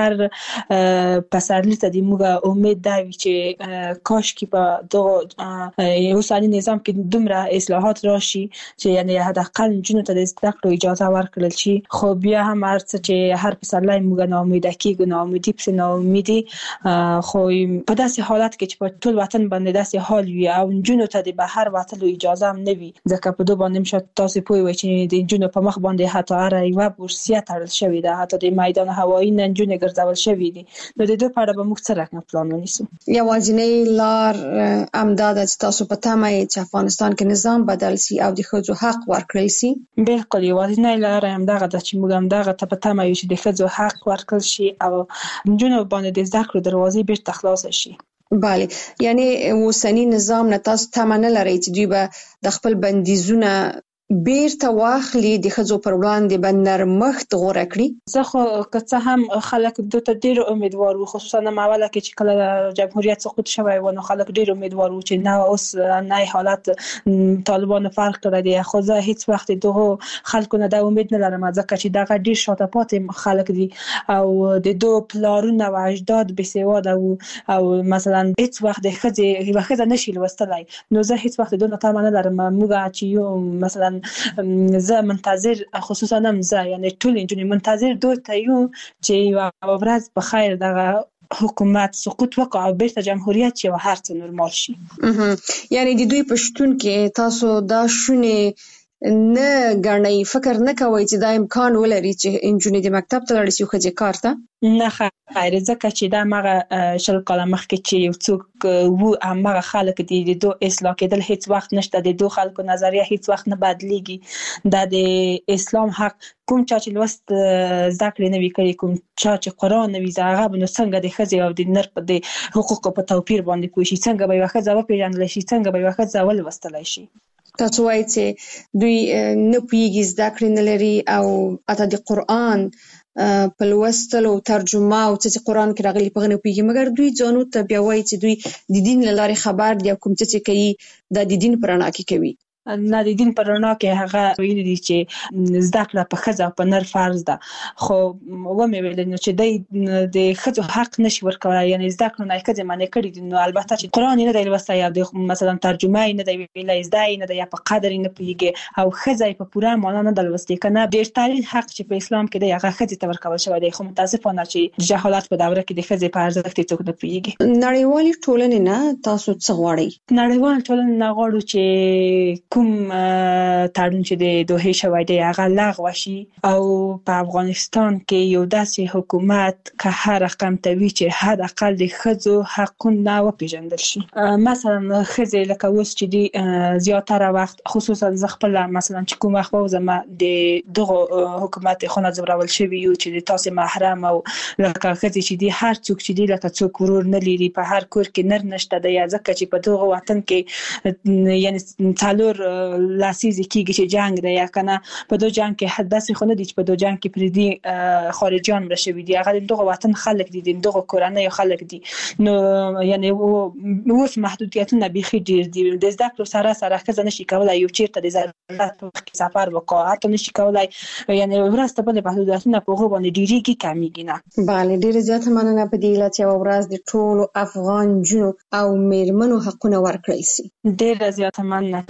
هر پسرلی ته د موږ امید دا وي چې کاش کې په دغه اوسنی نظام کې دومره اصلاحات راشي چې یعنی حداقل جنونو ته د زده کړو اجازه ورکړل شي. خو بیا هم هرڅه چې هر پسرلی موږ ناامیده کیږو ناامیدي په ناامیدي خو په داسې حالت کې چې په ټول وطن باندې داسې حال وي او جنونو ته د بهر وتلو اجازه هم نه وي ځکه په دوه باندې مشت تاسو پوي وای چې د جنونو په مخ باندې حتی هر یو بورسیا تړل شوی ده حتی د میدان هوایی نن جنونو ګرځول شوی دي نو د دوه په اړه به موږ څه رقم پلان ونیسو یوازینی لار امداد چې تاسو په تمه چې افغانستان کې نظام بدل سي او د ښځو حق ورکړل سي بالکل یوازینی لار هم دغه د چې موږ هم دغه ته په تمه یو چې د ښځو حق ورکړل شي او جنونو باندې د زده کړو دروازې بیرته خلاص شي بله یعنی اوسنی نظام نه تاسو تمه نه لرئ چې دوی به د خپل بندیزونه بیرته واخلي د ښځو پر وړاندې به نرمښت غوره کړي زه خو که څه هم خلک دته ډېر امیدوار وو خصوصا اوله کې چې کله جمهوریت سقوط شوی و نو خلک ډېر امیدوار وو چې نه اوس نه حالت طالبانو فرق کړی دی خو زه هیڅ وخت دغه خلکو نه د امید نه لرم ځکه چې دغه ډېر شاته پاتې خلک دي او د دوه پلارونه او اجداد بېسواده وو او مثلا هیڅ وخت د ښځې نشي لوستلی نو زه هیڅ وخت دونه تمه نه لرم موږ چې یو مثلا زه منتظر خصوصا هم زه یعنی ټول انجونې منتظر دوی ته یو چې یو ورځ په خیر دغه حکومت سقوط وکړي او بیرته جمهوریت شي او هر څه نورمال شي یعنی د دوی په شتون کې تاسو دا شونې نه ګڼئ فکر نه کوئ چې دا امکان ولري چې انجونې د مکتب ته لاړ شي او ښځې کار ته نه خیر ځکه چې دا مغه شل کاله مخکې چې یو څوک وو هغه خلک دي د دوه اصلاح کېدل هیڅ وخت نشته د دوه خلکو نظریه هیڅ وخت نه بدلیږي دا د اسلام حق کوم چې لوست زده کړې نه وی کړی کوم چې قرآن نه وی زغه بنو څنګه د ښځې او د نر په د حقوقو په توپیر باندې کوي چې څنګه به یو ښځه وپیژندل شي څنګه به یو ښځه ولوستلی شي تاسو وایئ چې دوی نه پوهیږي زده کړې نه لري او حتی د قرآن په لوستلو ترجمه او چې قرآن کې راغلي په غنه پیږي مګر دوی ځانو ته بیا وایي چې دوی د دین لارې خبر دي کوم چې کوي د دین پر رڼا کې کوي نه د دین پر رڼا کې هغه ویل دي چې زده کړه په ښځه او په نر فرض ده خو ومې ویل نو چې د ښځو حق نشي ورکولی یعنی زده کړه نه ښځې منع کړي دي نو البته چې قرآن یې نه دی لوستی یا د مثلا ترجمه یې نه دی ویلی زده یې نه دی یا په قدر یې نه پوهېږي او ښځه یې په پوره معنا نه ده لوستې که نه ډېرترین حق چې په اسلام کې دی هغه ښځې ته ورکول شوی دی خو متاسفانه چې جهالت په دوره کې د ښځې په ارزښت یې څوک نه پوهېږي نړیوالې ټولنې نه تاسو څه غواړئ نړیوال ټولنې نه غواړو چې کوم تړون چې د دوحې شوی دی هغه لغوه شي او په افغانستان کې یو داسې حکومت که هر رقم ته وي چې حد اقل د ښځو حقونه وپېژندل شي مثلا ښځې لکه اوس چې دي زیاتره وخت خصوصا زه خپله مثلا چې کوم وخت ووځم د دغو حکومت خونه ځورول شوي یو چې د تاسې محرم او لکه ښځې چې دي هر څوک چې دي لکه څوک ورور نه لري په هر کور کې نر نشته دی ځکه چې په دغه وطن کې یعنی څلور لسیزې کېږي چې جنگ دی یا که نه په دو جنگ کې داسې خو نه دي چې په دو جنگ کې پردي خارجیان مړه شوي دي هغه د دغه وطن خلک دي د دغه کورنۍ خلک دي نو یعنی اوس محدودیتونه بیخي ډېر دي د زده کړو سره سره ښځه نشي کولی یو چېرته د ضرورت په وخت کې سفر وکړي حتی نشي کولی یعنی ورځ ته بلې محدودیتونه په هغو باندې ډېرېږي کمیږي نه بله ډېره زیاته مننه په دې علت یوه ورځ د ټولو افغان نجونو او مېرمنو حقونه ورکړل سي ډېره زیاته مننه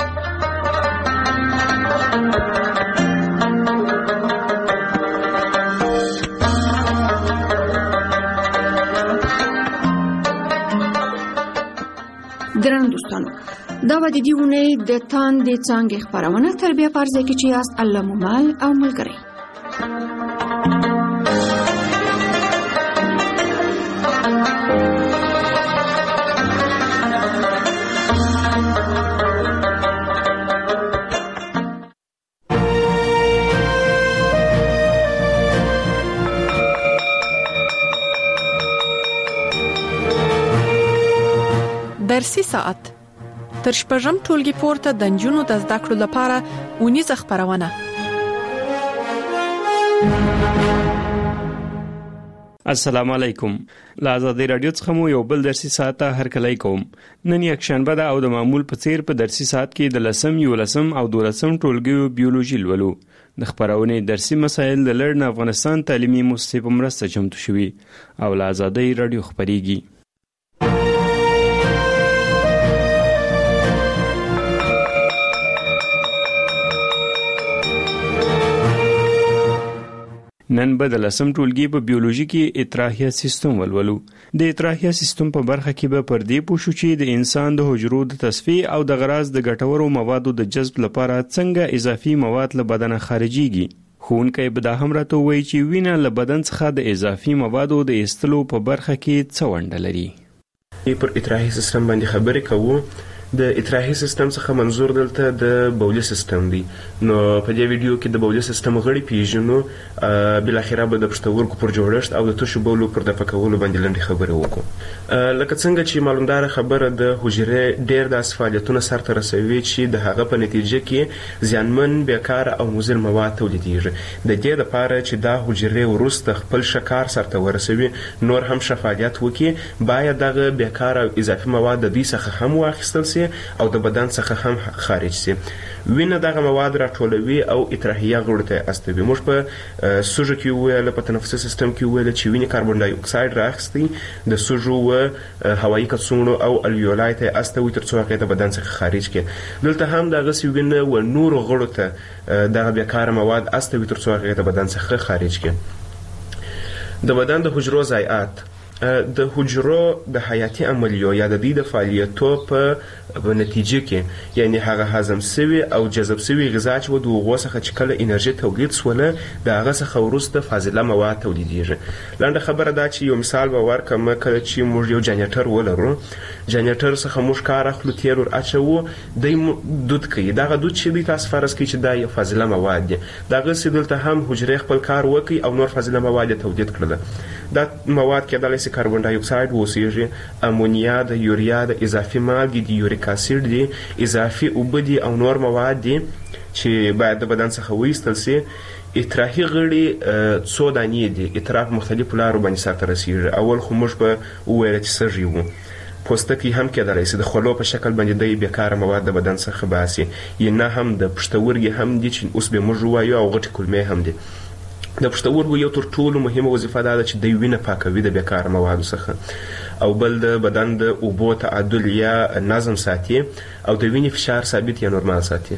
درنو دوستانو دا و د دې اونۍ د تاندې څانګې خپرونه تربیه په ارزه کې چې یاست الله مومل او ملګری درسي ساعت تر شپږم ټولګي پورته د نجونو د زده کړو لپاره اونیزه خپرونه السلام علیکم لا آزادی رادیو څخه مو یو بل درسي ساعت هر کله کوم نن یک شنبه ده او د معمول په څیر په درسي ساعت کې د لسم یولسم او دولسم ټولګیو بیولوژي لولو د خپرونې درسي مسایل د لړن افغانستان تعلیمي مؤسسې په مرسته چمتو شوي او لا آزادی رادیو خپريږي نن به د 10 ټولګي په بیولوژي کې اطراحیه سیستم ولولو. د اطراحیه سیستم په برخه کې به پر دې پوښو چې د انسان د حجرو د تصفیه او د غراض د ګټورو موادو د جذب لپاره څنګه اضافي مواد له بدن خارجيږي. ښوونکی به دا هم راته ووایي چې وینه له بدن څخه د اضافي موادو د ایستلو په برخه کې څه ونډه لري. پر اطراحي سیستم باندې خبرې کوو. د اطراحي سیستم څخه منظور دلته د بولي سیستم دی. نو په دې ویډیو کې د بولي سیستم غړي پیژنو، بل اخره به د پښتورګو پر جوړښت او د تشو بولو پر دفع کولو باندې لنډه خبره وکړو. لکه څنګه چې معلومدار خبره د حجرې ډېر د فعالیتونو سرته رسوي چې د هغه په نتیجه کې زیانمن، بیکاره او مضر مواد تولیدېږي. د دې لپاره چې دا حجرې وروسته خپل شکار سرته ورسوي، نور هم فعالیت وکړي، باید دغه بیکاره او اضافي مواد د دې څخه هم واخیستل سي او د بدن څخه هم خارج سي. وینه دغه مواد راټولوي او اطراحیه غړو ته استوي. موږ په سوژه کې ویل، په تنفسي سیستم کې ویل چې وینه کاربن ډای اکساید راخستي د سوژو و هوایي کڅوړو او الویولای ته استوي تر څو هغه د بدن څخه خارج کړي. دلته هم دغه سی وینه و نور غړو ته دغه بیکاره مواد استوي تر څو هغه د بدن څخه خارج کړي. د بدن د حجرو ضایعات د حجرو د حیاتي عملیو یا د دې د فعالیتو په نتیجه کې، یعنی هغه هضم سوي او جذب سوي غذا چې د هغو څخه چې کله انرژي تولید سوله، د هغه څخه وروسته فاضله مواد تولیدېږي. لنډه خبره دا چې یو مثال به ورکړم. کله چې موږ یو جنریټر ولرو، جنریټر څخه موږ کار اخلو، تیل ور اچوو، دی دود کوي. دغه دود چې دی تاسو فرض کړئ چې دا یو فاضله مواد دی. دغسې دلته هم حجرې خپل کار وکړي او نور فاضله مواد یې تولید کړله. دا مواد کېدلی سي کاربن ډای اکساید واوسیږي، امونیا د یوریا د اضافي مالګې د یوریک اسید دي، اضافي اوبه دي او نور مواد دي چې باید د بدن څخه وایستل سي. اطراحي غړي څو دانې دي. اطراح په مختلفو لارو باندې سرته رسیږي. اول خو موږ به وویل چې سږي وو. پوستکی هم کېدلی سي د خولو په شکل باندې د بیکاره مواد د بدن څخه باسي. یا نه هم د پښتورګي هم دي چې اوس به موږ ووایو، او غټې کولمې هم دي. د پښتورګو یو تر ټولو مهمه وظیفه دا ده چې د وینه پاکوي د بیکاره موادو څخه، او بل د بدن د اوبو تعادل یا نظم ساتي او د وینې فشار ثابت یا نورمال ساتي.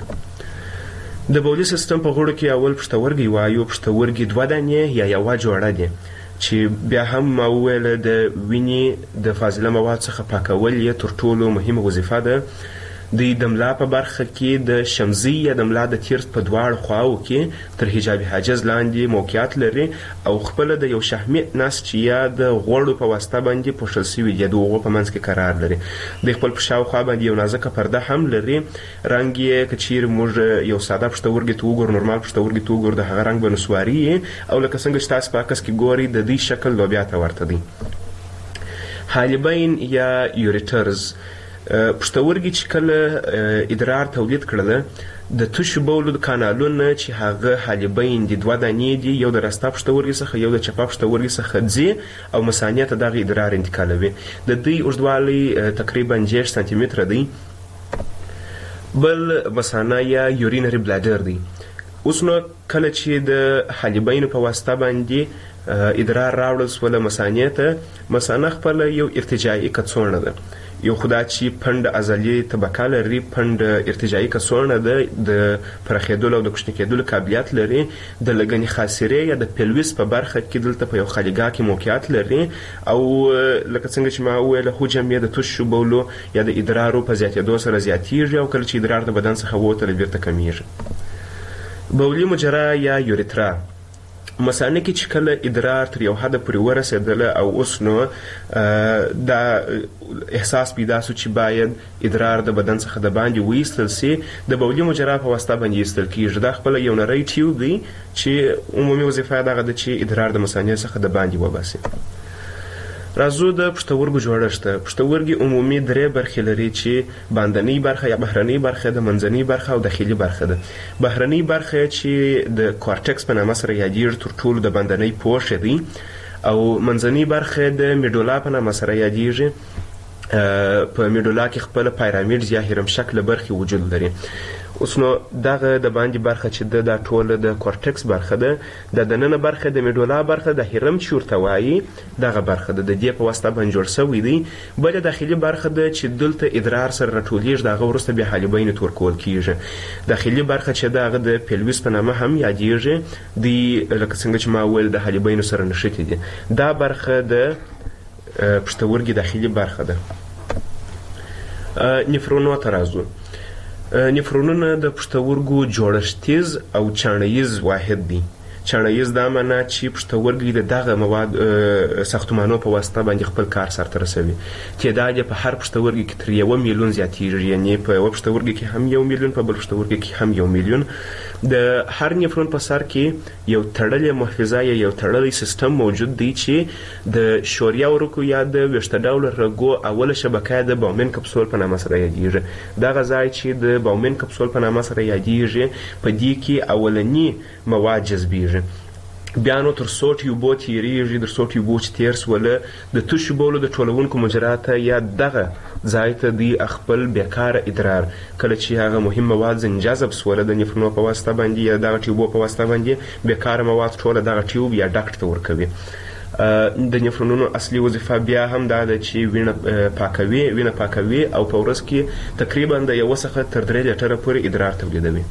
د بولي سیستم په غړو کې اول پښتورګي وایو. پښتورګي 2 دانې یا یوه جوړه دي چې بیا هم ما وویل د وینې د فاضله مواد څخه پاکول یې تر ټولو مهمه وظیفه ده. د ملا په برخه کې د شمزي یا د ملا د تیر په دواړو خواو کې تر حجاب حاجز لاندې موقعیت لري او خپل د یو شحمي نس چې یا د غوړو په واسطه باندې پوښل شوی دی، د هغو په منځ کې قرار لري. د خپل په شاوخوا باندې یو نازکه پرده هم لري. رنګ یې که چیرې موږ یو ساده پښتورګي ته وګورو، نورمال پښتورګي ته وګورو، د هغه رنګ به نسواري او لکه څنګه چې تاسو په عکس کې ګورئ د دې شکل لوبیا ته ورته دی. حالبین یا یوریټرز پښتورګي چې کله ادرار تولید کړله، د تشو بولو د کانالونه چې هغه حالبین دي 2 دانې دي، یو د راسته پښتورګي څخه یو د چپه پښتورګي څخه ځي او مثانې ته دغه ادرار انتقالوي. د دې اوږدوالی تقریبا 6 سانتي متره دی. بل مثانه یا یورینري بلادر دی. اوس نو کله چې د حالبینو په واسطه باندې ادرار راوړل سوله مثانې ته، مثانه خپل یو ارتجاعي کڅوړه ده. یو خدا چې پند عضلي طبقه لري، پند ارتجاعي کڅوړه ده، د پراخېدلو او د کوچني کېدلو قابلیت لري. د لګنې خاصرې یا د پیلویس په برخه کې دلته په یو خالیګاه کې موقعیت لري، او لکه څنګه چې ما وویل حجم یې د تشو بولو یا د ادرارو په زیاتېدو سره زیاتېږي، او کله چې ادرار د بدن څخه ووتله بیرته کمیږي. بولي مجرا یا یوریترا مثانه کې چې کله ادرار تر یو حد پورې ورسېدله او اوس نو دا احساس پیدا سو چې باید ادرار د بدن څخه د باندې وایستل سي، د بولي مجرا په واسطه باندې ایستل کېږي. دا خپله یو نری ټیوب دی چې عمومي وظیفه یې دغه ده چې ادرار د مثانې څخه د باندې وباسي. راځو د پښتورګو جوړښت. پښتورګي عمومي 3 برخې لري چې باندنۍ برخه یا بهرنۍ برخه، د منځنۍ برخه او داخلي برخه ده. بهرنۍ برخه چې د کورټکس په نامه سره یادېږي تر ټولو د باندنۍ پوښ دی، او منځنۍ برخه د میډولا په نامه سره یادېږي. په میډولا کې خپل پیرامید یا هرم شکل برخې وجود لري. اوس نو دغه د باندې برخه چې د ټوله د کورټکس برخه ده، د دننه برخه د میډولا برخه د هرم چې ورته وایي دغه برخه ده، د دې په واسطه باندې جوړ شوی دی. بله داخلي برخه ده چې دلته ادرار سره راټولیږي، د هغه وروسته بیا حالبین ته ورکول کیږي. داخلي برخه چې د هغه د پیلویس په نامه هم یادیږي، دی لکه څنګه چې ما ویل د حالبینو سره نښتې دي. دا برخه د پښتورګي داخلي برخه ده. نفرونو ته راځو. نفرونونه د پښتورګو جوړښتیز او چاڼیز واحد دی. چاڼیز دا معنا چې پښتورګي د دغه مواد ساختمانو په واسطه باندې خپل کار سرته رسوي. تعداد یې په هر پښتورګي کې تر 1 میلیون زیاتیږي، یعنی په یو پښتورګي کې هم 1 میلیون، په بل پښتورګي کې هم 1 میلیون. د هر نفرون په سر کې یو تړلې محفظه یا یو تړلی سیستم موجود دی چې د شوریه ورکو یا د ویښته ډوله رګو اوله شبکه د باومن کپسول په نامه سره یادیږي. دغه ځای چې د باومن کپسول په نامه سره یادیږي په دې کې اولنی مواد جذبیږي. بیا نو تر څو ټیوبو تیریږي، تر څو ټیوبو چې تیر سوله د تشو بولو د ټولونکو مجراته یا دغه ځای ته دی خپل بیکاره ادرار کله چې هغه مهم مواد ځنجذب سوله د نفرونو په واسطه باندې یا دغه ټیوبو په واسطه باندې بیکاره مواد ټوله دغه ټیوب یا ډاکټ ته ورکوي. د نفرونونو اصلي وظیفه بیا هم دا ده چې وینه پاکوي او په ورځ کې تقریبا د 1 څخه تر 3 لیټره پورې ادرار تولیدوي.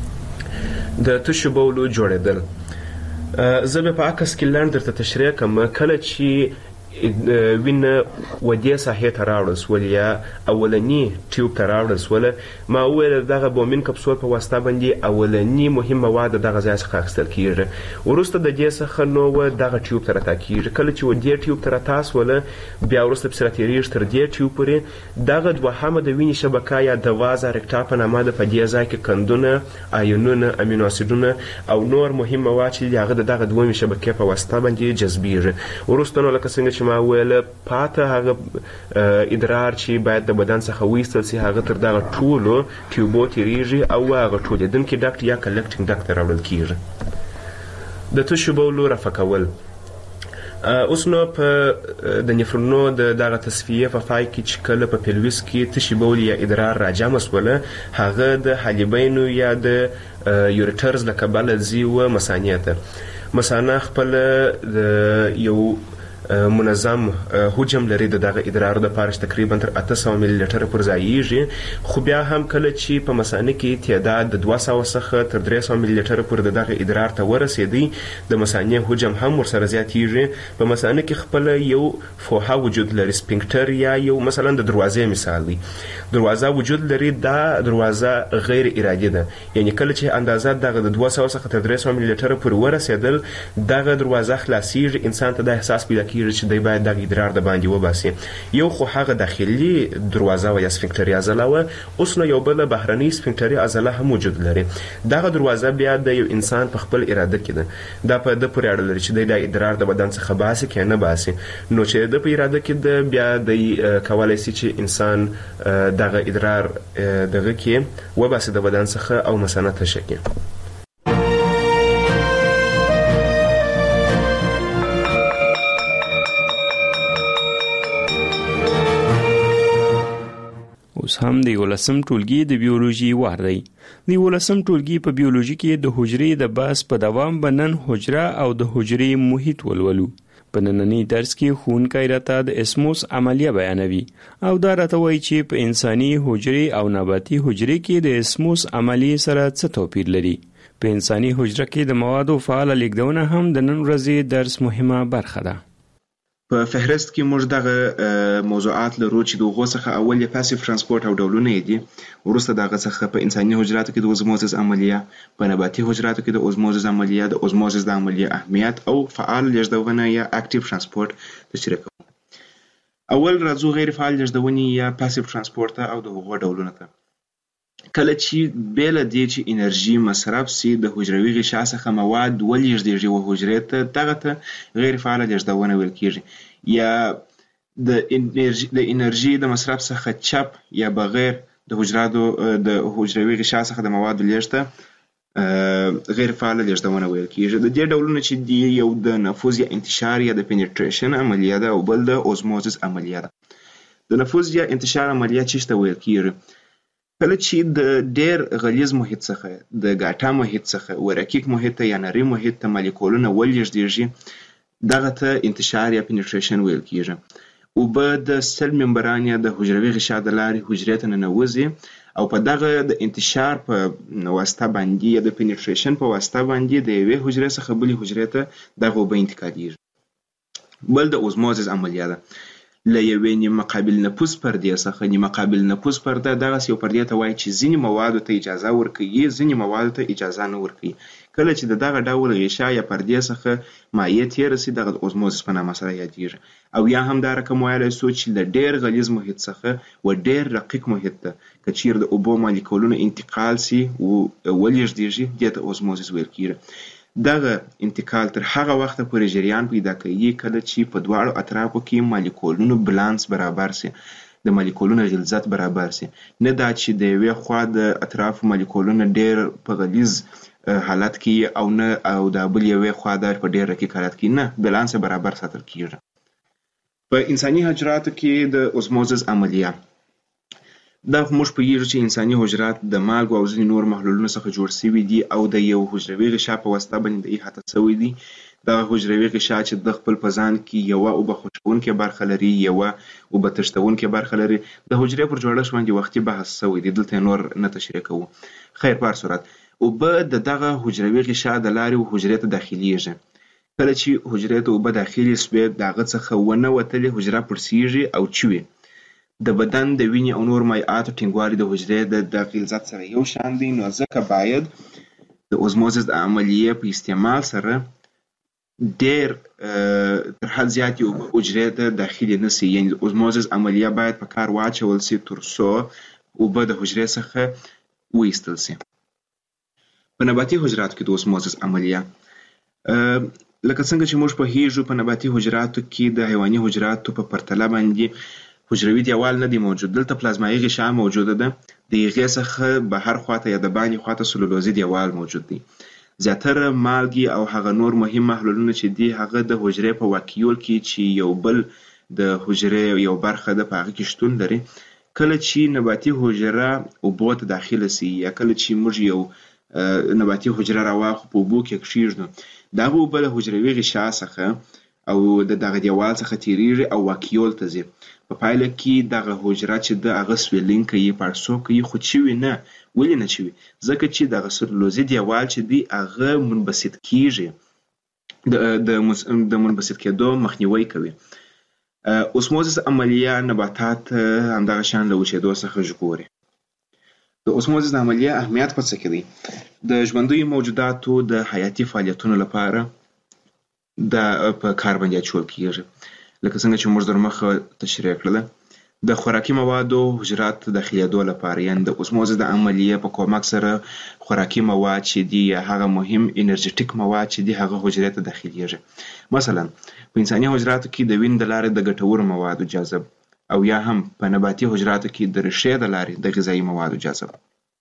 د تشو بولو جوړېدل زه به په عکس کې لنډ درته تشریح کوم. کله چې وینه ودې ساحې ته راوړل سول یا اولنی ټیوب ته راوړل سول، ما وویل دغه بومین کپسول په واسطه باندې اولنی مهم مواد دغه ځای څخه اخیستل کیږي، وروسته د دې څخه نو دغه ټیوب ته راتا کیږي. کله چې ودې ټیوب ته راتا سول، بیا وروسته پسې راتیریږي تر دې ټیوب پورې. دغه دوهمه د وینې شبکه یا د وازه رکټا په نامه ده. په دې ځای کې کندونه، آیونونه، امینو اسیدونه او نور مهم مواد چې هغه دغه دویمې شبکې په واسطه باندې جذبیږي. وروسته نو لکه څنګه چې ما ویل پاته هغه ادرار چې باید د بدن څخه وایستل سي، هغه تر دغه ټولو ټیوبو تیریږي او هغه ټولېدونکي ډاکټ یا کلکټینګ ډاکټ ته راوړل کیږي. د تشو بولو رفع کول. اوس نو په د نفرونو د دغه تصفیه په پای کې چې کله په پیلویس کې تشي بول یا ادرار راجمع سوله، هغه د حالبینو یا د یوریټرز له کبله ځي و مثانې ته. مثانه خپل یو منظم حجم لري د دغه ادرار د پاره تقریبا تر 800 ملي لیټر پر ځایږي، خو بیا هم کله چې په مثانه کې تعداد د 200 څخه تر 300 ملي لیټر پر دغه ادرار ته ورسېدي، د مثانې حجم هم ورسره زیاتیږي. په مثانه کې خپل یو فوحه وجود لري، سپینکټر یا یو مثلا د دروازې مثال دی. دروازه وجود لري، دا دروازه غیر ارادي ده، یعنی کله چې اندازه دغه د 200 څخه تر 300 ملي لیټر پر ورسېدل، دغه دروازه خلاصيږي، انسان ته د احساس پیدا کیږي چې دی باید دغه ادرار د باندې وباسي. یو خو هغه داخلي دروازه و یا سفنکټري عضله و، اوس نو یو بل بهرني سفنکټري عضله هم وجود لري. دغه دروازه بیا د یو انسان په خپل اراده کې ده، دا په د پورې اړه لري چې دی د ادرار د بدن څخه باسي که نه باسي. نو چې د په اراده کې ده، بیا د کولای شي چې انسان دغه ادرار دغه کې وباسي د بدن څخه او مثانه تشه کړي. اوس هم د 11م ټولګي د بیولوژي وار دی. د 11م ټولګي په بیولوژي کې د حجرې د بحث په دوام بنن حجره او د حجرې محیط ولولو. په نننی درس کې ښوونکی راته د اسموس عملیه بیانوي او دا راته وایي چې په انساني حجرې او نباتي حجرې کې د اسموس عملیې سره څه توپیر لري. په انساني حجره کې د موادو فعاله لیږدونه هم د نن ورځې درس مهمه برخه ده. په فهرست کې موږ دغه موضوعات لرو چې د هغو څخه اول یې پاسیف ترانسپورت او ډولونه یې دي، وروسته دغه څخه په انساني حجراتو کې د اوزموزس عملیه، په نباتي حجراتو کې د اوزموزس عملیه، د اوزموزس د عملیه اهمیت او فعال لیږدونه یا اکټیو ترانسپورت تشریح کوو. اول راځو غیر فعال لیږدونې یا پاسیف ترانسپورت او د هغو ډولونه ته. کله چې بیله دې چې انرژي مصرف سي د حجروي غشا څخه مواد ولېږدېږي و حجرې ته، دغه ته غیر فعاله لیږدونه ویل کېږي. یا د انرژي د مصرف څخه چپ یا بغیر د حجروي غشا څخه د موادو لیږد غیر فعاله لیږدونه ویل کېږي. د دې ډولونه چې دي، یو د نفوذ یا انتشار یا د پینیټریشن عملیه ده او بل د اوزموزس عملیه ده. د نفوذ یا انتشار عملیه چې ته ویل کیږي کله چې د ډیر غلیظ محیط څخه د ګاټا محیط څخه ورکیک محیط یا نری محیط ته مالیکولونه ولېږديږي دغه ته انتشار یا پینټریشن ویل کیږي او به د سل ممبران یا د حجروي غشا د لارې حجرې ته ننوځي او په دغه د انتشار په واسطه باندې یا د پینټریشن په واسطه باندې د یوې حجرې څخه بلې حجرې ته دغه اوبه انتقالېږي بل د اوزموزس عملیه ده له یوې نیمه قابل نفوذ پردې څخه نیمه قابل نفوذ پرده دغسې یو پردې ته وایي چې ځینې موادو ته اجازه ورکوي ځینې موادو ته اجازه نه ورکوي کله چې د دغه ډول غشا یا پردې څخه مایع تېره سي دغه د اوزموزس په نامه سره یادېږي او یا هم دا رقم ویلی سو چې له ډېر غلیظ محیط څخه و ډېر رقیق محیط ته که چیرې د اوبو مالیکولونه انتقال سي ولېږدېږي دې ته اوزموزس ویل کېږي دغه انتقال تر هغه وخته پورې جریان پیدا کوي کله چې په دواړو اطرافو کې مالیکولونو بالانس برابر سي د مالیکولونو غلظت برابر سي نه دا چې د یوې خوا د اطرافو مالیکولونه ډېر په غلیظ حالت کې او نه او د بل یوې خوا د په ډېر رقیق حالت کې نه بالانس برابر ساتل کیږي په انساني حجراتو کې د اوزموزس عملیه دا موږ پوهیږو چې انساني حجرات د مالګو او ځینې نور محلولونو څخه جوړ شوي دي او د یو حجروي غشا په واسطه باندې د احاطه شوي دي دغه حجروي غشا چې د خپل په ځان کې یوه اوبه خوشبونکې برخه لري یوه اوبه تښتونکې برخه لري د حجرې پر جوړښت باندې وختي بحث شوی دی دلته نور نه تشریح کوو خیر په هر صورت اوبه د دغه حجروي غشا د لارې حجرې ته داخلیږي کله چې حجرې ته اوبه داخلي سوې د هغه څخه ونه وتلې حجره پړسیږي او چوي د بدن د وینې او نور مایعاتو ټینګوالي د حجرې د غلظت سره یو شان دی نو ځکه باید د اوزموزس د عملیې په استعمال سره ډېر تر حد زیاتې اوبه حجرې ته داخلي نه سي یعنې د اوزموزس عملیه باید په کار واچول سي تر څو اوبه د حجرې څخه وایستل سي په نباتي حجراتو کې د اوزموزس عملیه لکه څنګه چې موږ پوهیږو په نباتي حجراتو کې د حیواني حجراتو په پرتله باندې حجروي دیوال نه دی موجود دلته پلازمایي غشا موجوده ده د هغې څخه بهر خواته یا د باندې خواته سلولوزي دیوال موجود دی زیاتره مالګې او هغه نور مهم محلولونه چې دي هغه د حجرې په واکیول کې چې یو بل د حجرې یو برخه ده په هغه کې شتون لري کله چې نباتي حجره اوبو ته داخله سي یا کله چې موږ یو نباتي حجره راواخلو په اوبو کې کښېږدو دغه اوبه د حجروي غشا څخه او د دغه دیوال څخه تیریږي او واکیول ته ځي په پایله کې دغه حجره چې د هغه سویلینګ کوي پړسوب کوي خو چوي نه ولې نه چوي ځکه چې دغه سلولوزي دیوال چې دی هغه منبسط کیږي د منبسط کېدو مخنیوي کوي اوسموزس عملیه نباتات همدغه شان له وچېدو څخه ژغوري د اوسموزس عملیه اهمیت په څه کې دی د ژوندیو موجوداتو د حیاتي فعالیتونو لپاره د په کار باندې اچول کیږي لکه څنګه چې موږ در مخه تشریح کړله د خوراکي موادو حجرات داخلېدو لپاره یعنې د اوسموزس د عملیې په کومک سره خوراکي مواد چې دي یا هغه مهم انرژیټیک مواد چې دي هغه حجرې ته داخلېږي مثلا په انساني حجراتو کې د وینې د لارې د ګټورو موادو جذب او یا هم په نباتي حجراتو کې د ریښې د لارې د غذایي موادو جذب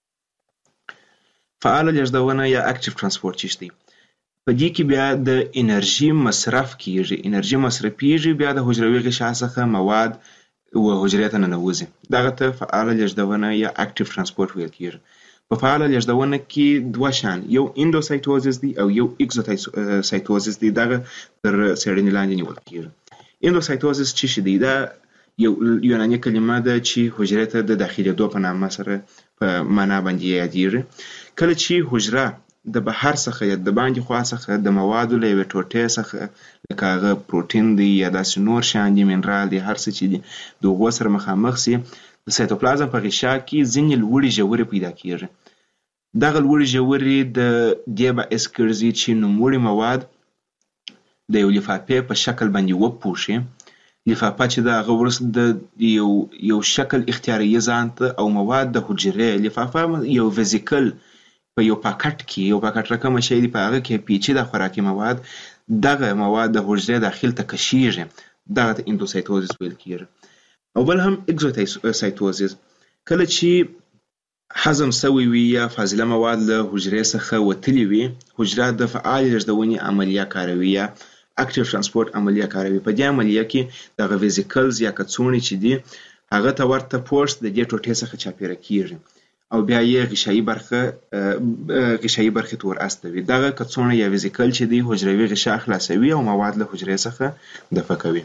فعاله لېږدونه یا اکټیو ترانسپورت چې دی په دې کې بیا د انرژي مصرف کیږي انرژي مصرفیږي بیا د حجروي غشا څخه مواد و حجرې ته ننوځي دغه ته فعاله لېږدونه یا اکټیو ترانسپورت ویل کیږي په فعاله لېږدونه کې دوه شان یو اندوسایټوزس دی او یو اکزوسایټوزس دی دغه تر څېړنې لاندې نیول کیږي اندوسایټوزس چې دی دا یو یوناني کلمه ده چې حجرې ته د داخلېدو په نامه سره په معنا باندې یادېږي کله چې حجره د بهر څخه یا د باندې خوا څخه د موادو له یوې ټوټې څخه لکه هغه پروټین دی یا داسې نور شیان دي منرال دی هر څه چې دي د هغو سره مخامخ سي د سایتوپلازم په غشا کې ځینې لوړې ژورې پیدا کیږي دغه لوړې ژورې د دې باعث ګرځي چې نوموړي مواد د یو لفافې په شکل باندې وپوښي لفافه چې د هغه وروسته د یو شکل اختیاروي ځان ته او مواد د حجرې لفافه یو ویزیکل په یو پاکټ کې یو پاکټ رقم شی دی په هغه کې پیچیده خوراکي مواد دغه مواد د حجرې داخل ته کشیږي دغه ته اندوسایټوزس ویل کیږي او بل هم اکزوسایټوزس کله چې هضم سوی وي یا فاضله مواد له حجرې څخه وتلي وي حجره د فعال لېږدونې عملیه کاروي یا اکټیو ترانسپورت عملیه کاروي په دې عملیه کې دغه ویزیکلز یا کڅوړې چې دي هغه ته ورته پوست د دې ټوټې څخه چاپیره کیږي او بیا یې غشایي برخې ته ور استوي. دغه کڅوړه یا ویزیکل چې دی حجروي غشا خلاصوي او مواد له حجرې څخه دفع کوي.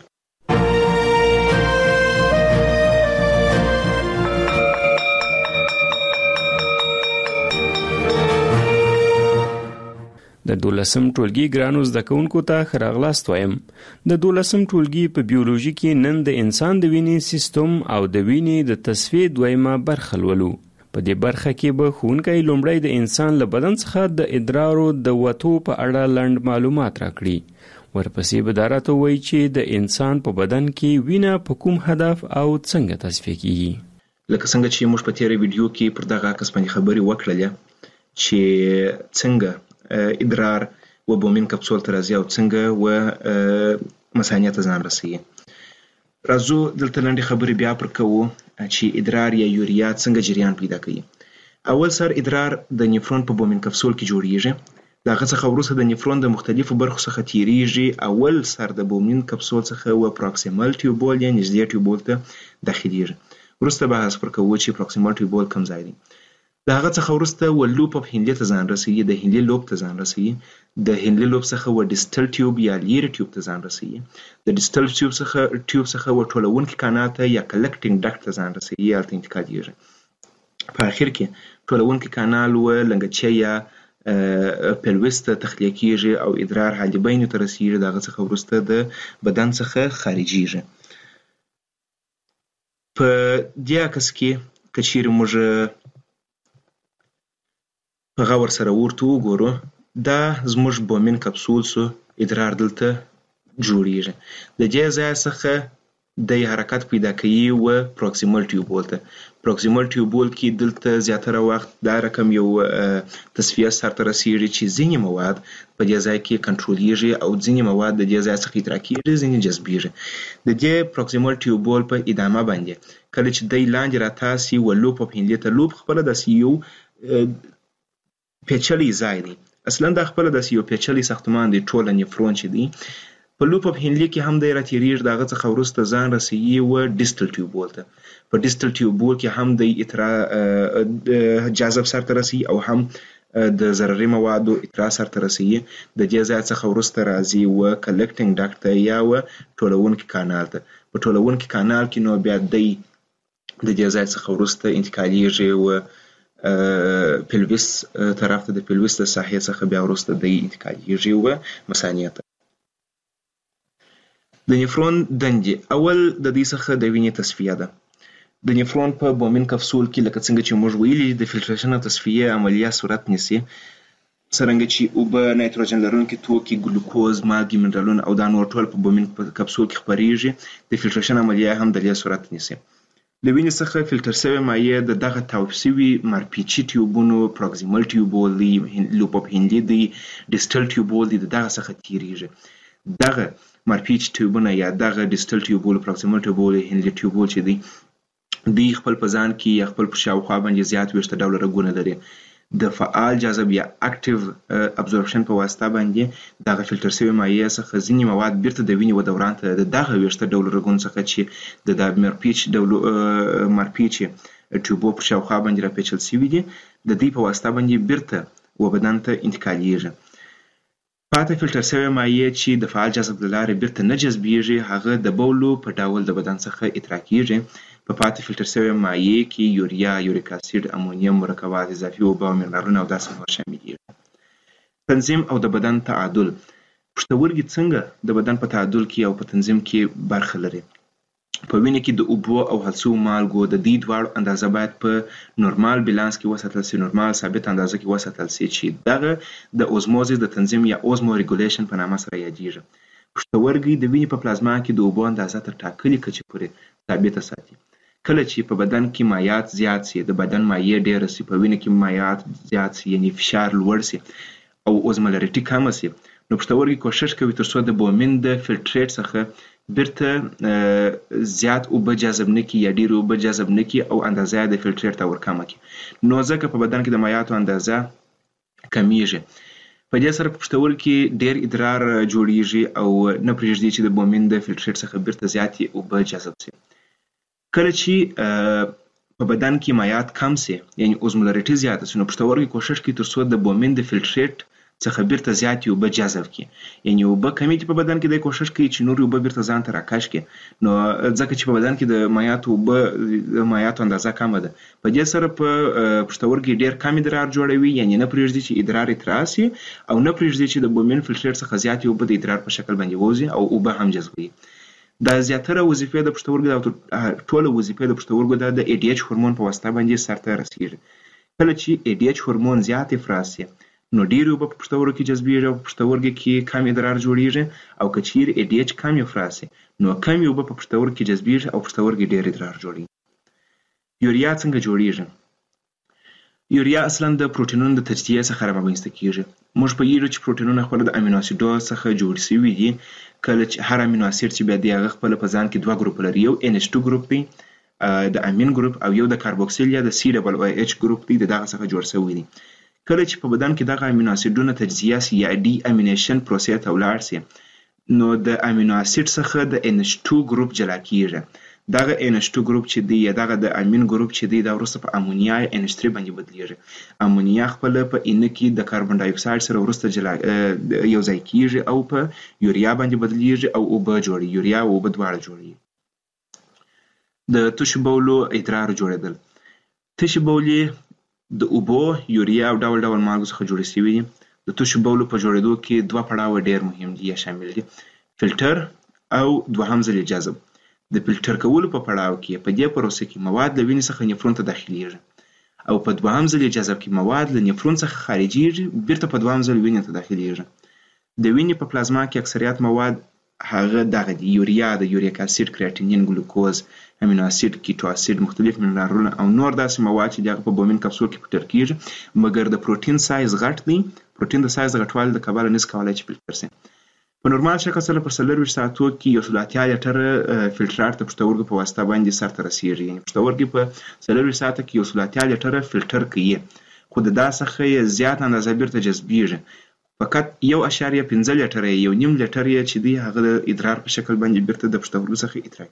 د 12م ټولګي ګرانو زده کوونکو ته ښه راغلاست وایم. د 12م ټولګي په بیولوژي کې نن د انسان د وینې سیستم او د وینې د تصفیې دویمه برخه لولو. په دې برخه کې به ښوونکی لومړی د انسان له بدن څخه د ادرارو د وتو په اړه لنډ معلومات راکړي. ورپسې به دا راته ووایي چې د انسان په بدن کې وینه په کوم هدف او څنګه تصفیه کیږي. لکه څنګه چې موږ په تیره ویډیو کې پر دغه عکس باندې خبرې وکړلې چې څنګه ادرار و بومین کپسول ته راځي او څنګه و مثانې ته ځان رسوي. راځو دلته لنډې خبرې بیا پر کوو چې ادرار یا یوریا څنګه جریان پیدا کوي. اول سر ادرار د نیفرون په بومین کپسول کې جوړیږي. د هغه څخه وروسته د نیفرون د مختلفو برخو څخه تیریږي. اول سر د بومین کپسول څخه و پروکسیمال ټیوبول یا نږدې ټیوبول ته داخليږي. وروسته بحث پر کوو چې پروکسیمال ټیوبول کوم ځای دی. د هغه څخه وروسته و لوپ اف هینلې ته ځان رسوي. د هینلې لوب ته ځان رسوي. د هینلې لوب څخه و ډیسټل ټیوب یا لیری ټیوب ته ځان رسوي. د ډیسټل ټیوب څخه و ټولونکي کانال ته یا کلکټینګ ډاکټ ته ځان رسوي یا ته انتقالېږي. په اخر کې ټولونکي کانال و لنګچه یا پلوس ته تخلیه کیږي او ادرار حالبین ته رسیږي. د هغه څخه وروسته د بدن څخه خارجيږي. په دې عکس کې کچیر موږ په غور سره ورته وګورو. دا زموږ بومین کپسول سو ادرار دلته جوړیږي. د دې ځای څخه د حرکت پیدا کوي و پروکسیمال ټیوبول ته. پروکسیمال ټیوبول کې دلته زیاتره وخت دا رقم یو تصفیه سره رسیږي چې ځینې مواد په دې ځای کې کنټرولېږي او ځینې مواد د دې ځای څخه ادرار کیږي، ځینې جذبېږي. د دې پروکسیمال ټیوبول په ادامه باندې کله چې د لاندې راتاسي و لوپ په هندې ته لوپ خپل د یو پیچلي ځای دی. اصلا دا خپل د یو پیچلي ساختمان دی. ټول نیفرون چې دی په لوپ اف هینلې کې هم د راتیریږي. دغه څخه وروسته ځان رسیږي و ډیسټل ټیوبول ته. په ډیسټل ټیوبول کې هم د جاذب سره رسیږي او هم د ضرري موادو اترا سره رسیږي. د دې ځای څخه وروسته راځي و کلکټینګ ډاکټ ته یا و ټولونکي کانال ته. په ټولونکي کانال کې نو بیا د دې ځای څخه وروسته انتقالېږي و پلویس طرف ته. د پلویس د ساحې څخه بیا وروسته د انتقالېږي و مثانې ته. د نیفرون دندې اول د دې څخه د وینې تصفیه ده. د نیفرون په بومین کپسول کې لکه څنګه چې موږ ویلي د فلټریشن او تصفیه عملیه صورت نیسي. څرنګه چې اوبه، نایتروجن لرونکي توکي، ګلوکوز، مالګې، منرالونه او دا نور ټول په بومین کپسول کې خپریږي. د فلټریشن عملیه هم د دې صورت نیسي. د وینې څخه فلټر شوی مایع د دغه تاوپ شوي مارپیچي ټیوبونو، پروکسیمال ټیوبول دی، لوپ اف هینلې دی، ډیسټل ټیوبول دی، دغه څخه تیریږي. دغه مارپیچ ټیوبونه یا دغه ډیسټل ټیوبول، پروکسیمال ټیوبول، هینلې ټیوبول چې دی دوی خپل په ځان کې یا خپل په شاوخوا باندې زیات ویشته ډوله رګونه لري. د فعال جاذب یا اکټیو ابزورپشن په واسطه باندې دغه فلټر شوی مایع څخه ځینې مواد بیرته د وینې و دوران ته د دغه ویشته ډوله رګونو څخه چې د مارپیچ ټیوبو په شاوخوا باندې راپیچل شوي دي د دې په واسطه باندې بیرته و بدن ته انتقالېږي. پاتې فلټر شوی مایع چې د فعال جاذب له لارې بیرته نه جذبېږي هغه د بولو په ډول د بدن څخه ادرار کېږي. په پاتې فلټر شوی مایع کې یوریا، یوریک اسید، امونیم، مرکبات اضافي اوبه او منرالونه او داسې نور شامل دي. تنظیم او د بدن تعادل. پښتورګي څنګه د بدن په تعادل کې او په تنظیم کې برخه لري. په وینې کې د اوبو او هڅو مالګو د دې دواړو اندازه باید په نورمال بیلانس کې وساتل شي، نورمال ثابت اندازه کې وساتل شي چې دغه د اوزموزس د تنظیم یا اوزمو ریګولیشن په نامه سره یادېږي. پښتورګي د وینې په پلازما کې د اوبو اندازه تر ټاکلي کچې پورې ثابته ساتي. کله چې په بدن کې مایعات زیات شي، د بدن مایع ډېر شي، په وینې کې مایعات زیات شي یعنی فشار لوړ شي او اوزمولریټي کم شي، نو پښتورګي کوشش کوي ترڅو د بومین د فلټریټ څخه بیرته زیات اوبه جذب نه کړي یا ډېر اوبه جذب نه کړي او اندازه د فلټریټ ته ورکمه کړي. نو ځکه په بدن کې د مایعاتو اندازه کمیږي. په دې سره په پښتورګي کې ډېر ادرار جوړیږي او نه پرېږدي چې د بومین د فلټریټ څخه بیرته زیاتې اوبه جذب شي. کله چې په بدن کې مایعات کم سي یعنی اوزمولریټي زیاته سي نو پښتورګي کوشش کوي ترڅو د بومین د فلټریټ څخه بیرته زیات اوبه جذب کړي یعنی اوبه کمی په بدن کې د کوشش کوي چې نور اوبه بیرته ځان ته راکش کړي نو ځکه چې په بدن کې د مایعاتو اندازه کمه ده په دې سره په پښتورګي ډیر کم ادرار جوړوي یعنی نه پرېږدي چې ادرار تراسي او نه پرېږدي چې د بومین فلټریټ څخه زیات اوبه د ادرار په شکل باندې وځي او اوبه هم جذبوي دا زیاتره وظیفه د پښتورګو د ټوله وظیفه د پښتورګو د ADH هورمون په واسطه باندې سرته رسیږي کله چې ADH هورمون زیات افراز شي نو ډیر اوبه په پښتورګو کې جذبېږي او په پښتورګو کې کم ادرار جوړیږي او که چیرې ADH کم افراز شي نو کم اوبه په پښتورګو کې جذبېږي او پښتورګي ډیر ادرار جوړیږي یوریا څنګه جوړیږي یوریا اصلا د پروتینونو د تجزیه څخه رامنځته کیږي موږ په یوه چې پروتینونه خپل د امینو اسیدو څخه جوړ شوي دي کله چې هر امینو اسید چې بیا د هغه خپل په ځان کې دوه ګروپ لري یو NH2 ګروپ دی د امین ګروپ او یو د کاربوکسیل یا د COOH ګروپ دی دغه څخه جوړ شوی دی کله چې په بدن کې دغه امینو اسیدونه تجزیه شي یا ډي امینیشن پروسې ته ولاړ شي نو د امینو اسید څخه د NH2 ګروپ جلا کیږي دغه NH2 ګروپ چې دی یا دغه د امین ګروپ چې دی دا وروسته په امونیا NH3 باندې بدلیږي امونیا خپل په اینه کې د کاربن ډای اکساید سره وروسته جلا یو ځای کیږي او په یوریا باندې بدلیږي او اوبه جوړي یوریا او اوبه دواړه جوړي د تشو بولو ادرار جوړیدل تشو بولې د اوبو یوریا او ډول ډول مالګو څخه جوړې شوي دي د تشو بولو په جوړېدو کې دوه پړاوه ډیر مهم دي یا شامل دي فلټر او دوهم ځل جذب د فلټر کولو په پړاو کې په دې پروسه کې مواد له وینې څخه نفرون ته داخليږي او په دوهم ځل جذب کې مواد له نفرون څخه خارجيږي بیرته په دوهم ځل وینې ته داخليږي د وینې په پلازما کې اکثریت مواد هغه دغه دی یوریا د یوریک اسید کریاتینین ګلوکوز امینو اسید کیټو اسید مختلف منرالونه او نور داسې مواد چې دغه په بومین کپسول کې فلټر کیږي مګر د پروتین سایز غټ دی پروتین د سایز غټوالي د کباله نس کولای چې فلټر شي په نورمال شکل سره په 24 ساعتو کې 180 لیټر فلټرات د پښتورګو په واسطه باندې سرته رسیږي یعنی پښتورګي په 24 ساعته کې 180 لیټر فلټر کوي خو د داسخه زیات اندازه بیرته جذبېږي فقط 1.5 لیټر یو نیم لیټر چې دی هغه د ادرار په شکل باندې بیرته د پښتورګو څخه ادرار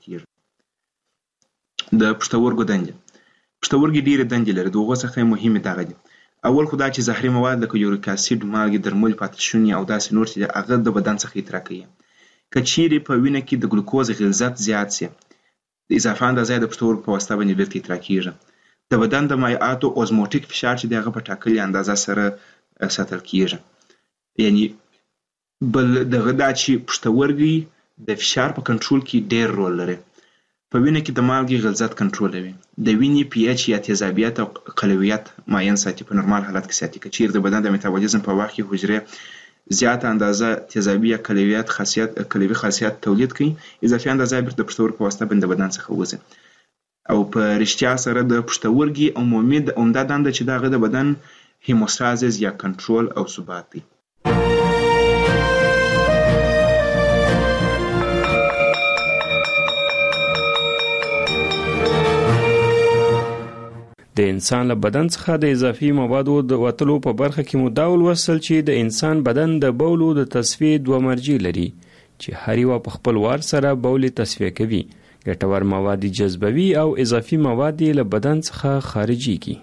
کیږي د پښتورګو دندې پښتورګي ډېر دندې لري دغه څخه مهمه دغه دي اول خو دا چې زهري مواد لکه یوریک اسید مالګې درمل پاتشونی او داسې نور چې هغه د بدن څخه ادرار کوي کچيري په وینه کې د ګلوکوز غلظت زیات شي د اضافه اندازه د پښتورګو په واسطه باندې بیرته ادرار کیږي د بدن د مایعاتو اوزموټیک فشار چې دغه په ټاکلي اندازه سره ساتل کیږي یعنی بل دغه دا چې پښتورګي د فشار په کنټرول کې ډېر رول لري په وینه کې د مالګې غلظت کنټرولوي د وینې پی ایچ یا تیزابیت او قلویت ماین ساتي په نورمال حالت کې ساتي کچیر د بدن د میتابولیزم په وخت کې حجره زیات اندازه تیزابی یا قلوي خاصیت تولید کوي اضافي اندازه بیرته د پښتورګو په واسطه باندې بدن څخه وځي او په رښتیا سره د پښتورګي عمومي عمده دنده چې دغه د بدن هیموستازیس یا کنټرول او ثبات دی د انسان له بدن څخه د اضافي موادو د وتلو په برخه کې مداول وصل چې د انسان بدن د بولو د تصفیې دوه مرجع لري چې هر یو په خپل وار سره بول تصفیه کوي ګټور مواد جذبوي او اضافي مواد له بدن څخه خارجيږي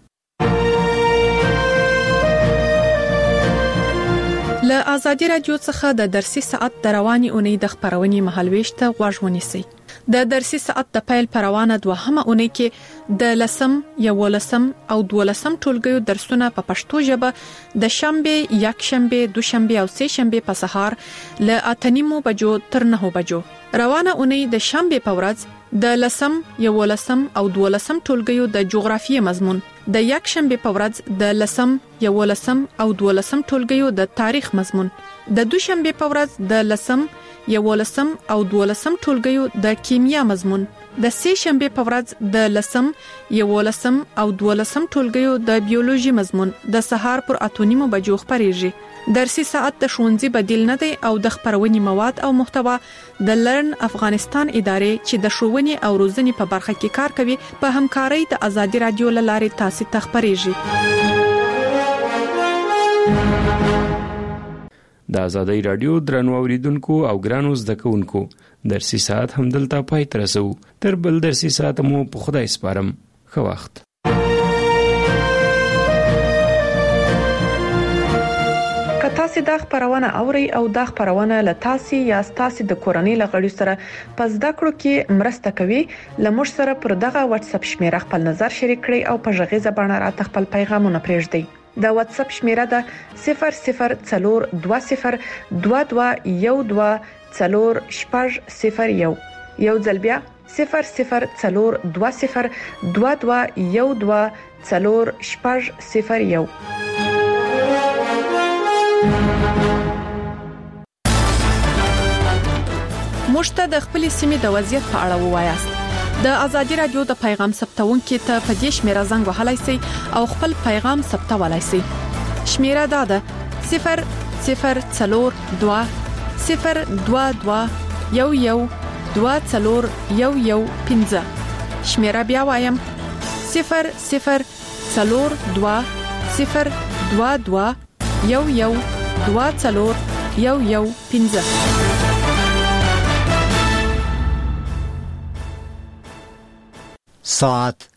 له ازادي رادیو څخه د درسي ساعت د رواني اونۍ د خبرونې مهالويش ته غوږ ونیسئ د درسي ساعت د پیل پروانه دوهمه اونۍ کې د لسم یولسم او دولسم ټولګیو درسونه په پښتو ژبه د شنبه یکشنبه دوشنبه او سه شنبه په سهار ل 8:30 بجو تر 9 بجو روانه اونۍ د شنبه په ورځ د لسم یولسم او دولسم ټولګیو د جغرافیې مضمون د یکشنبه په ورځ د لسم یولسم او دولسم ټولګیو د تاریخ مضمون د دوشنبه په ورځ د لسم یولسم او دولسم ټولګیو د کیمیا مضمون د سه شنبه په ورځ د لسم یولسم او دولسم ټولګیو د بیولوژي مضمون د سهار پر 8:30 بجو خبريږي درسي ساعت د ښوونځي بدیل نه دی او د خبرونې مواد او محتوا د لرن افغانستان ادارې چې د ښوونې او روزنې په برخه کې کار کوي په همکارۍ د ازادي رادیو لارې تاسو ته خبريږي د ازادي رادیو درنو اوریدونکو او ګرانو زده کوونکو درسي ساعت همدلته پای ته رسو. تر بل درسي ساعت مو په خدای سپارم. ښه وخت. تاسو د خبرونه اوري او د خبرونه له تاسو یا تاسو د کورنۍ لغړی سره پس د کړو کې مرسته کوي. لمر سره پر دغه واتس اپ شمیره خپل نظر شریک کړئ او په ژغې زبانه راته خپل پیغامونه پرېږدئ. د واتس اپ شمیره ده 002012124001. یو ځل بیا 002012124001. مشته د خپل سیمې د وضعیت په اړه ووایاست. د ازادي رادیو د پیغام ثبتونکو ته په دې شمیره زنګ وهلای شئ او خپل پیغام ثبتولای شئ. شمیره دا ده 002022112015. شمیره بیا وایم 002022112015. ساعت